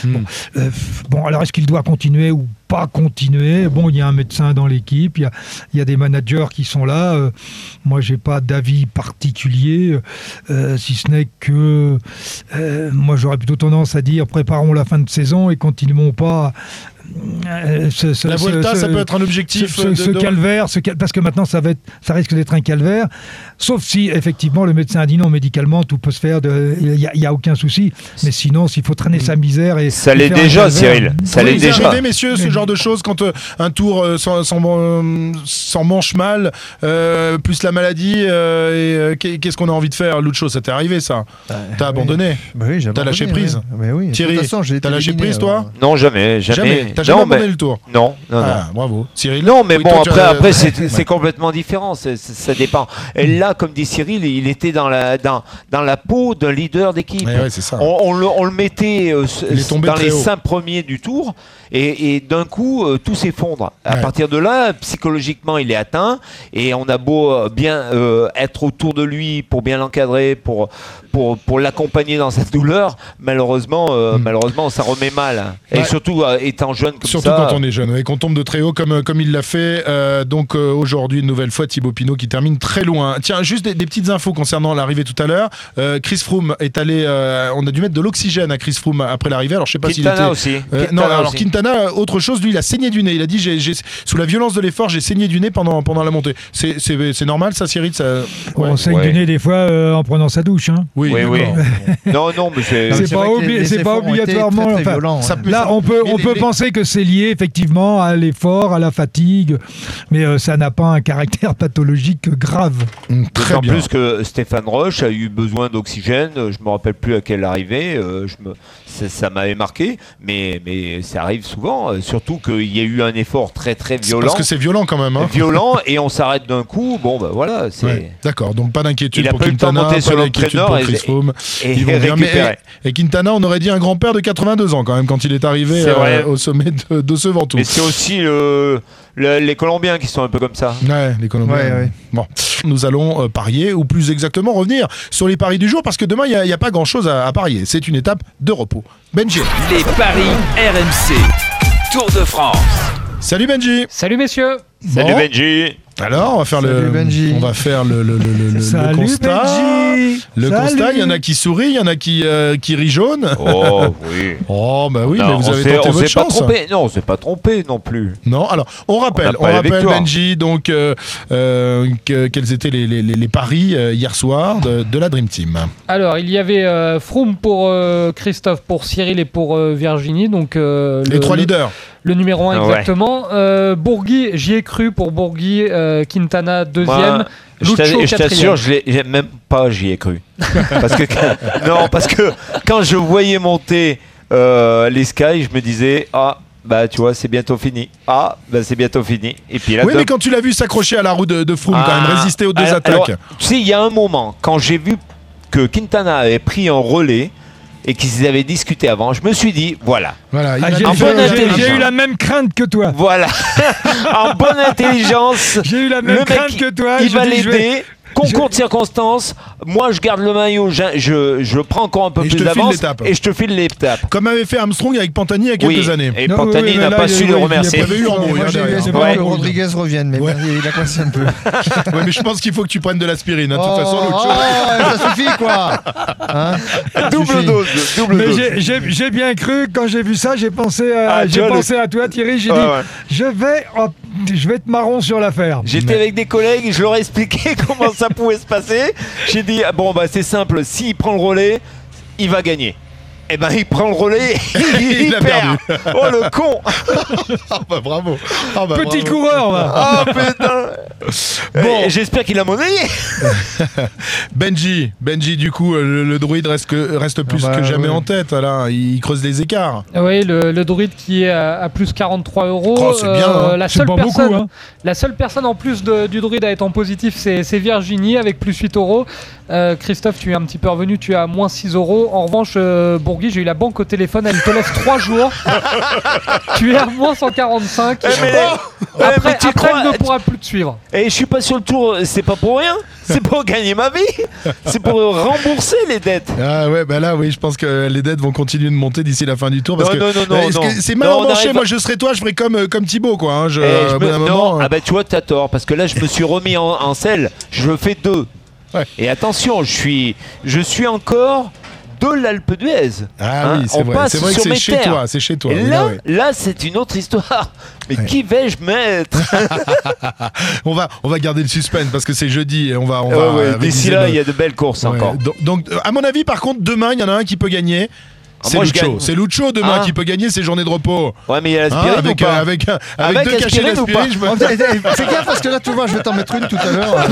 [SPEAKER 4] Alors est-ce qu'il doit continuer ou pas continuer? Bon, il y a un médecin dans l'équipe, il y a des managers qui sont là. Moi, j'ai pas d'avis particulier, si ce n'est que moi, j'aurais plutôt tendance à dire préparons la fin de saison et continuons pas.
[SPEAKER 2] La Vuelta, ça peut être un objectif.
[SPEAKER 4] Calvaire, parce que maintenant ça risque d'être un calvaire. Sauf si effectivement le médecin a dit non, médicalement tout peut se faire, il y a aucun souci. Mais sinon, s'il faut traîner sa misère et
[SPEAKER 3] ça l'est déjà, Cyril. Ça l'est déjà.
[SPEAKER 2] Arrivé, messieurs, ce genre de choses quand un tour s'en mange mal, plus la maladie. Qu'est-ce qu'on a envie de faire, Lucho? Ça t'est arrivé, ça? T'as abandonné?
[SPEAKER 7] Oui,
[SPEAKER 2] t'as lâché prise?
[SPEAKER 7] Oui.
[SPEAKER 2] Thierry, t'as lâché prise, toi?
[SPEAKER 3] Non, jamais.
[SPEAKER 2] T'as jamais abandonné le Tour?
[SPEAKER 3] Non.
[SPEAKER 2] Bravo. Cyril?
[SPEAKER 3] Non, mais bon, après c'est complètement différent. Ça dépend. Et là, comme dit Cyril, il était dans la peau d'un leader d'équipe.
[SPEAKER 2] Ouais, c'est ça.
[SPEAKER 3] On le mettait dans les 5 premiers du Tour, et d'un coup, tout s'effondre. À partir de là, psychologiquement, il est atteint, et on a beau bien être autour de lui pour bien l'encadrer, pour l'accompagner dans sa douleur, malheureusement, ça remet mal. Et surtout étant jeune comme
[SPEAKER 2] surtout
[SPEAKER 3] ça.
[SPEAKER 2] Surtout quand on est jeune, et qu'on tombe de très haut comme il l'a fait. Aujourd'hui, une nouvelle fois, Thibaut Pinot qui termine très loin. Tiens, juste des petites infos concernant l'arrivée tout à l'heure. Chris Froome est allé. On a dû mettre de l'oxygène à Chris Froome après l'arrivée. Alors je sais pas s'il était.
[SPEAKER 3] Aussi.
[SPEAKER 2] Quintana, autre chose, lui, il a saigné du nez. Il a dit sous la violence de l'effort, j'ai saigné du nez pendant la montée. C'est normal, ça, Cyril?
[SPEAKER 4] On saigne du nez des fois en prenant sa douche. Hein.
[SPEAKER 3] Oui. Non, mais
[SPEAKER 4] c'est pas obligatoirement. Là, on peut penser que c'est lié effectivement à l'effort, à la fatigue, mais ça n'a pas un caractère pathologique grave.
[SPEAKER 3] D'autant plus que Stéphane Roche a eu besoin d'oxygène. Je me rappelle plus à quelle arrivée. Ça m'avait marqué, mais ça arrive souvent. Surtout qu'il y a eu un effort très très violent.
[SPEAKER 2] Parce que c'est violent quand même. Hein.
[SPEAKER 3] Violent, et on s'arrête d'un coup. Bon, ben voilà.
[SPEAKER 2] D'accord, donc pas d'inquiétude pour
[SPEAKER 3] Il
[SPEAKER 2] Quintana,
[SPEAKER 3] a pas eu le temps de monter sur l'entraîneur
[SPEAKER 2] et récupérer. Et Quintana, on aurait dit un grand-père de 82 ans quand même quand il est arrivé au sommet de ce Ventoux.
[SPEAKER 3] Et c'est aussi les Colombiens qui sont un peu comme ça.
[SPEAKER 2] Ouais, les Colombiens.
[SPEAKER 7] Ouais.
[SPEAKER 2] Bon, nous allons parier, ou plus exactement revenir sur les paris du jour, parce que demain, il n'y a pas grand-chose à parier. C'est une étape de repos. Benji.
[SPEAKER 1] Les paris RMC. Tour de France.
[SPEAKER 2] Salut Benji.
[SPEAKER 6] Salut messieurs.
[SPEAKER 3] Salut Benji.
[SPEAKER 2] Alors, on va faire le constat.
[SPEAKER 4] Benji.
[SPEAKER 2] Le constat, il y en a qui sourient, il y en a qui rient jaune.
[SPEAKER 3] Oh oui.
[SPEAKER 2] Oh bah oui,
[SPEAKER 3] non,
[SPEAKER 2] mais vous avez tenté votre chance.
[SPEAKER 3] Non, on s'est pas trompé non plus.
[SPEAKER 2] Non, alors on rappelle Benji, donc quels étaient les paris hier soir de la Dream Team.
[SPEAKER 6] Alors, il y avait Froome pour Christophe, pour Cyril et pour Virginie, donc
[SPEAKER 2] les 3 leaders.
[SPEAKER 6] Le numéro 1 exactement. Bourgui, j'y ai cru pour Bourgui. Quintana deuxième.
[SPEAKER 3] Je t'assure, j'y ai cru. parce que quand je voyais monter les Sky, je me disais tu vois, c'est bientôt fini. C'est bientôt fini. Et puis là,
[SPEAKER 2] mais quand tu l'as vu s'accrocher à la roue de Froome, quand même résister aux deux attaques.
[SPEAKER 3] Alors, tu sais, il y a un moment quand j'ai vu que Quintana avait pris un relais et qu'ils avaient discuté avant, je me suis dit, voilà.
[SPEAKER 4] J'ai eu la même crainte que toi.
[SPEAKER 3] Voilà. En bonne intelligence.
[SPEAKER 4] J'ai eu la même crainte que toi.
[SPEAKER 3] Il va l'aider. Concours de circonstances, moi je garde le maillot, je prends encore un peu plus d'avance et je te file l'étape.
[SPEAKER 2] Comme avait fait Armstrong avec Pantani il y a quelques années.
[SPEAKER 3] Et Pantani n'a pas su le remercier.
[SPEAKER 7] J'ai pas que Rodriguez revienne, mais il a coincé un peu.
[SPEAKER 2] Ouais, mais je pense qu'il faut que tu prennes de l'aspirine. De toute façon,
[SPEAKER 7] ça suffit quoi.
[SPEAKER 3] Double dose.
[SPEAKER 4] Mais j'ai bien cru quand j'ai vu ça, j'ai pensé à toi Thierry, j'ai dit je vais être marron sur l'affaire.
[SPEAKER 3] J'étais avec des collègues, je leur ai expliqué comment ça pouvait se passer. J'ai dit c'est simple, s'il prend le relais, il va gagner. Eh ben, il prend le relais, il
[SPEAKER 2] a
[SPEAKER 3] perd.
[SPEAKER 2] perdu.
[SPEAKER 3] Oh le con.
[SPEAKER 2] Ah bah bravo. Ah bah,
[SPEAKER 4] Petit
[SPEAKER 2] bravo.
[SPEAKER 4] coureur, va.
[SPEAKER 3] Ah putain.
[SPEAKER 2] Bon.
[SPEAKER 3] J'espère qu'il a monnayé.
[SPEAKER 2] Benji, du coup, le druide reste plus que jamais en tête. Là, il creuse les écarts.
[SPEAKER 12] Oui, le druide qui est à plus 43 €.
[SPEAKER 2] Oh, c'est bien. Hein.
[SPEAKER 12] La
[SPEAKER 4] C'est
[SPEAKER 12] seule
[SPEAKER 4] pas
[SPEAKER 12] personne,
[SPEAKER 4] beaucoup, hein.
[SPEAKER 12] La seule personne en plus du druide à être en positif, c'est Virginie avec plus 8 €. Christophe, tu es un petit peu revenu, tu es à moins 6 €. En revanche, Bourgui, j'ai eu la banque au téléphone, elle te laisse 3 jours. Tu es à moins 145. Après, elle ne pourra plus te suivre.
[SPEAKER 3] Et je suis pas sur le tour, c'est pas pour rien. C'est pour gagner ma vie. C'est pour rembourser les dettes.
[SPEAKER 2] Ah ouais, bah là, oui, je pense que les dettes vont continuer de monter d'ici la fin du tour. Parce
[SPEAKER 3] Non,
[SPEAKER 2] que c'est mal embranché. Moi, je serais toi, je ferais comme Thibaut, quoi. Hein.
[SPEAKER 3] Ah bah tu vois, t'as tort. Parce que là, je me suis remis en selle. Je fais 2.
[SPEAKER 2] Ouais.
[SPEAKER 3] Et attention, je suis encore de l'Alpe d'Huez.
[SPEAKER 2] Ah oui, c'est vrai. C'est vrai que c'est chez toi. C'est chez toi.
[SPEAKER 3] Et là, c'est une autre histoire. Mais qui vais-je mettre?
[SPEAKER 2] on va garder le suspense parce que c'est jeudi et on va
[SPEAKER 3] d'ici là, il y a de belles courses encore.
[SPEAKER 2] Donc, à mon avis, par contre, demain, il y en a un qui peut gagner. C'est Lucho demain qui peut gagner ses journées de repos.
[SPEAKER 3] Ouais, mais il y a l'aspirine ou pas?
[SPEAKER 2] Avec deux cachets d'aspirine.
[SPEAKER 7] Fais gaffe parce que là, tu vois, je vais t'en mettre une tout à l'heure.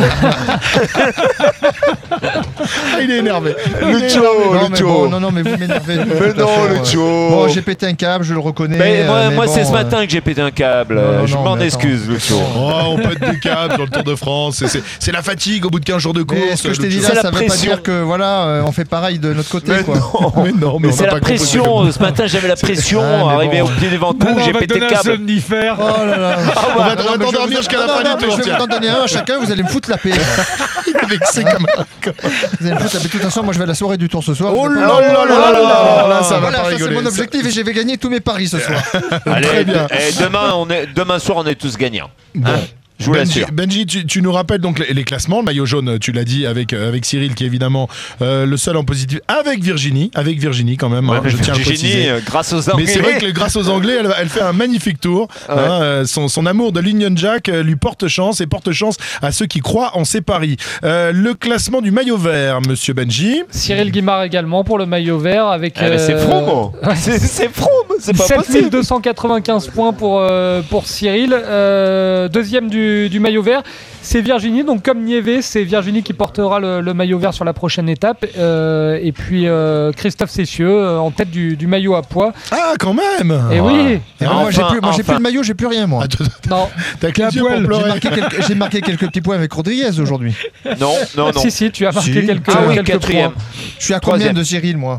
[SPEAKER 2] Il est énervé.
[SPEAKER 7] Lucho. Non, mais vous m'énervez.
[SPEAKER 3] Mais non, Lucho.
[SPEAKER 7] Bon, j'ai pété un câble, je le reconnais.
[SPEAKER 3] Mais moi, c'est ce matin que j'ai pété un câble. Je m'en excuse, Lucho.
[SPEAKER 2] On pète des câbles sur le Tour de France. C'est la fatigue au bout de 15 jours de course.
[SPEAKER 7] Ce que je t'ai dit là, ça veut pas dire que voilà, on fait pareil de notre côté.
[SPEAKER 2] Mais
[SPEAKER 3] c'est la pression. Ce matin, j'avais la pression. Arrivé au pied des Ventoux, j'ai pété le câble.
[SPEAKER 4] Somnifère.
[SPEAKER 7] Oh là là.
[SPEAKER 2] On va t'endormir jusqu'à la fin du tour.
[SPEAKER 7] Je vais vous en donner un à chacun. Vous allez me foutre la paix.
[SPEAKER 2] Il est vexé comme
[SPEAKER 7] Vous allez me foutre la paix. De toute façon, moi, je vais à la soirée du Tour ce soir.
[SPEAKER 2] Oh là là. Là, ça va pas
[SPEAKER 7] ça
[SPEAKER 2] rigoler.
[SPEAKER 7] c'est mon objectif et je vais gagner tous mes paris ce soir.
[SPEAKER 3] Allez, demain soir, on est tous gagnants. Je vous l'assure.
[SPEAKER 2] Benji, tu nous rappelles donc les classements. Le maillot jaune, tu l'as dit, avec Cyril qui est évidemment le seul en positif. Avec Virginie quand même.
[SPEAKER 3] Ouais,
[SPEAKER 2] je tiens à le préciser.
[SPEAKER 3] Grâce aux Anglais.
[SPEAKER 2] Mais c'est vrai que grâce aux Anglais, elle fait un magnifique tour.
[SPEAKER 3] Ouais.
[SPEAKER 2] Son amour de l'Union Jack lui porte chance et porte chance à ceux qui croient en ses paris. Le classement du maillot vert, monsieur Benji.
[SPEAKER 12] Cyril Guimard également pour le maillot vert avec.
[SPEAKER 3] C'est Froome. C'est Froome. C'est pas possible.
[SPEAKER 12] 7295 points pour Cyril. Deuxième du maillot vert, c'est Virginie. Donc comme Niévé, c'est Virginie qui portera le maillot vert sur la prochaine étape. Et puis Christophe Cessieux en tête du maillot à pois.
[SPEAKER 2] Ah, quand même.
[SPEAKER 12] Et oui.
[SPEAKER 7] Moi, j'ai plus le maillot, j'ai plus rien, moi.
[SPEAKER 12] Non.
[SPEAKER 2] T'as qu'un poil.
[SPEAKER 7] J'ai marqué quelques petits points avec Rodriguez aujourd'hui.
[SPEAKER 3] Non.
[SPEAKER 12] Si, tu as marqué quelques
[SPEAKER 3] quatrième.
[SPEAKER 12] points.
[SPEAKER 7] Je suis à combien de Cyril, moi?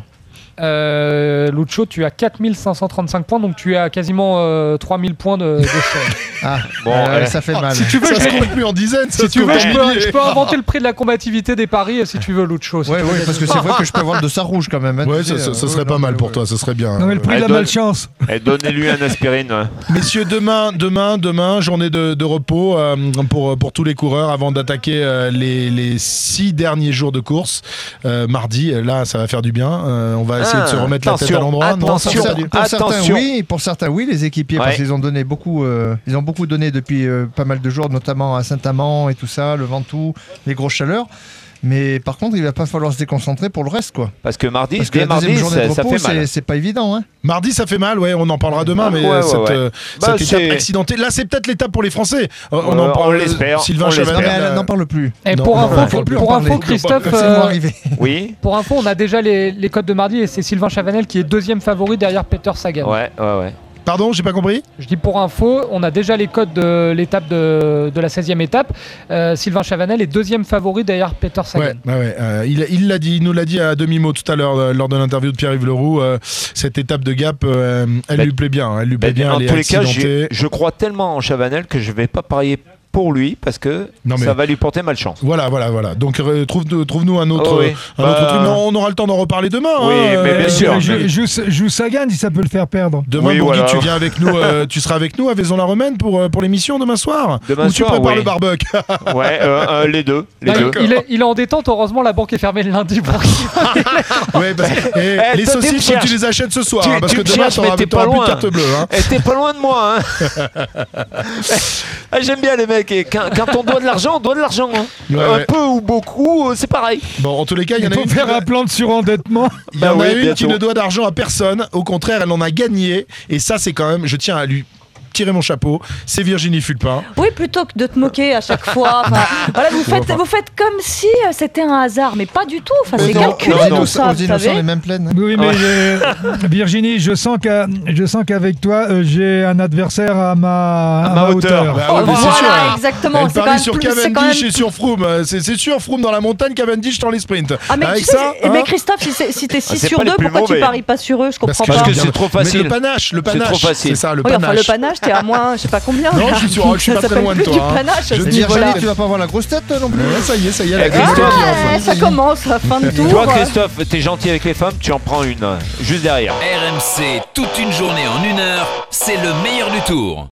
[SPEAKER 12] Lucho, tu as 4535 points, donc tu es à quasiment 3000 points de Cyril.
[SPEAKER 7] Ah, bon, ça fait mal.
[SPEAKER 2] Si tu veux, ça se compte plus en dizaines.
[SPEAKER 12] Si tu veux, je peux inventer le prix de la combativité des paris si tu veux, Lucho.
[SPEAKER 7] Oui, parce que c'est vrai que je peux avoir de ça rouge quand même.
[SPEAKER 2] Ouais, ça serait pas mal pour toi, ça serait bien.
[SPEAKER 4] Non, mais le prix de la malchance.
[SPEAKER 3] Donnez-lui un aspirine.
[SPEAKER 2] Messieurs, demain, journée de repos pour tous les coureurs avant d'attaquer les 6 derniers jours de course. Mardi, là, ça va faire du bien. On va essayer de se remettre la tête à l'endroit.
[SPEAKER 7] Pour certains, oui, les équipiers, parce qu'ils ont donné beaucoup. Ils ont beaucoup donné depuis pas mal de jours, notamment à Saint-Amand et tout ça, le Ventoux, les grosses chaleurs. Mais par contre, il va pas falloir se déconcentrer pour le reste, quoi.
[SPEAKER 3] Parce que
[SPEAKER 7] la deuxième journée de repos, ça fait mal. C'est pas évident, hein.
[SPEAKER 2] Mardi, ça fait mal, ouais. On en parlera demain, mais cette étape accidentée, là, c'est peut-être l'étape pour les Français.
[SPEAKER 3] On l'espère.
[SPEAKER 2] Sylvain Chavanel.
[SPEAKER 7] Elle n'en parle plus.
[SPEAKER 12] Et pour info, Christophe,
[SPEAKER 3] oui.
[SPEAKER 12] Pour info, on a déjà les codes de mardi et c'est Sylvain Chavanel qui est deuxième favori derrière Peter Sagan.
[SPEAKER 3] Ouais.
[SPEAKER 2] Pardon, j'ai pas compris.
[SPEAKER 12] Je dis pour info, on a déjà les codes de l'étape de la 16e étape. Sylvain Chavanel est deuxième favori derrière Peter Sagan.
[SPEAKER 2] Il l'a dit, il nous l'a dit à demi-mot tout à l'heure lors de l'interview de Pierre-Yves Leroux. Cette étape de Gap, elle lui plaît bien. Elle lui plaît bien.
[SPEAKER 3] En tous les cas, je crois tellement en Chavanel que je vais pas parier pour lui parce que ça va lui porter malchance.
[SPEAKER 2] Voilà. Donc trouve-nous un autre truc. Mais on aura le temps d'en reparler demain.
[SPEAKER 3] Oui, mais bien sûr.
[SPEAKER 4] Joue Sagan si ça peut le faire perdre.
[SPEAKER 2] Demain, Bourgui, tu viens avec nous. Tu seras avec nous à Vaison-la-Romaine pour l'émission demain soir.
[SPEAKER 3] Demain
[SPEAKER 2] Ou
[SPEAKER 3] soir,
[SPEAKER 2] tu prépares le barbecue.
[SPEAKER 3] Ouais, les deux.
[SPEAKER 12] Il est en détente. Heureusement, la banque est fermée le lundi.
[SPEAKER 2] Les saucisses, faut que tu les achètes ce soir. Parce que demain, t'auras plus de carte bleue.
[SPEAKER 3] T'es pas loin de moi. J'aime bien les mecs. Quand on doit de l'argent, on doit de l'argent. Hein.
[SPEAKER 2] Ouais.
[SPEAKER 3] Peu ou beaucoup, c'est pareil.
[SPEAKER 2] Bon, en tous les cas, il y en a une.
[SPEAKER 4] faire un plan de surendettement.
[SPEAKER 2] Il y en a une qui ne doit d'argent à personne. Au contraire, elle en a gagné. Et ça, c'est quand même, je tiens à lui tirer mon chapeau, c'est Virginie Fulpin.
[SPEAKER 13] Oui, plutôt que de te moquer à chaque fois. Voilà, vous faites comme si c'était un hasard, mais pas du tout. Enfin, c'est calculé tout ça, vous savez.
[SPEAKER 7] Les mêmes plaines.
[SPEAKER 4] Oui, mais Virginie, je sens qu'avec toi, j'ai un adversaire à ma hauteur.
[SPEAKER 2] Bah, ouais, mais c'est sûr,
[SPEAKER 13] exactement.
[SPEAKER 2] Elle parie sur Cavendish et sur Froome. C'est sûr, Froome dans la montagne, Cavendish dans les sprints.
[SPEAKER 13] Ah, mais,
[SPEAKER 2] avec
[SPEAKER 13] tu sais,
[SPEAKER 2] ça,
[SPEAKER 13] mais Christophe, si t'es 6 sur 2, pourquoi tu paries pas sur eux? Je comprends pas.
[SPEAKER 3] Parce que c'est trop facile.
[SPEAKER 2] Mais le panache, c'est ça, le
[SPEAKER 13] panache.
[SPEAKER 2] panache.
[SPEAKER 13] Le panache, t'es à moins, je sais pas combien.
[SPEAKER 2] Non, je suis pas très loin de toi.
[SPEAKER 7] Je dis Virginie, tu vas pas avoir la grosse tête non plus.
[SPEAKER 2] Ça y est, la
[SPEAKER 13] Christophe. Ça commence à fin de tour.
[SPEAKER 3] Toi, Christophe, t'es gentil avec les femmes, tu en prends une juste derrière.
[SPEAKER 1] RMC, toute une journée en 1 heure, c'est le meilleur du tour.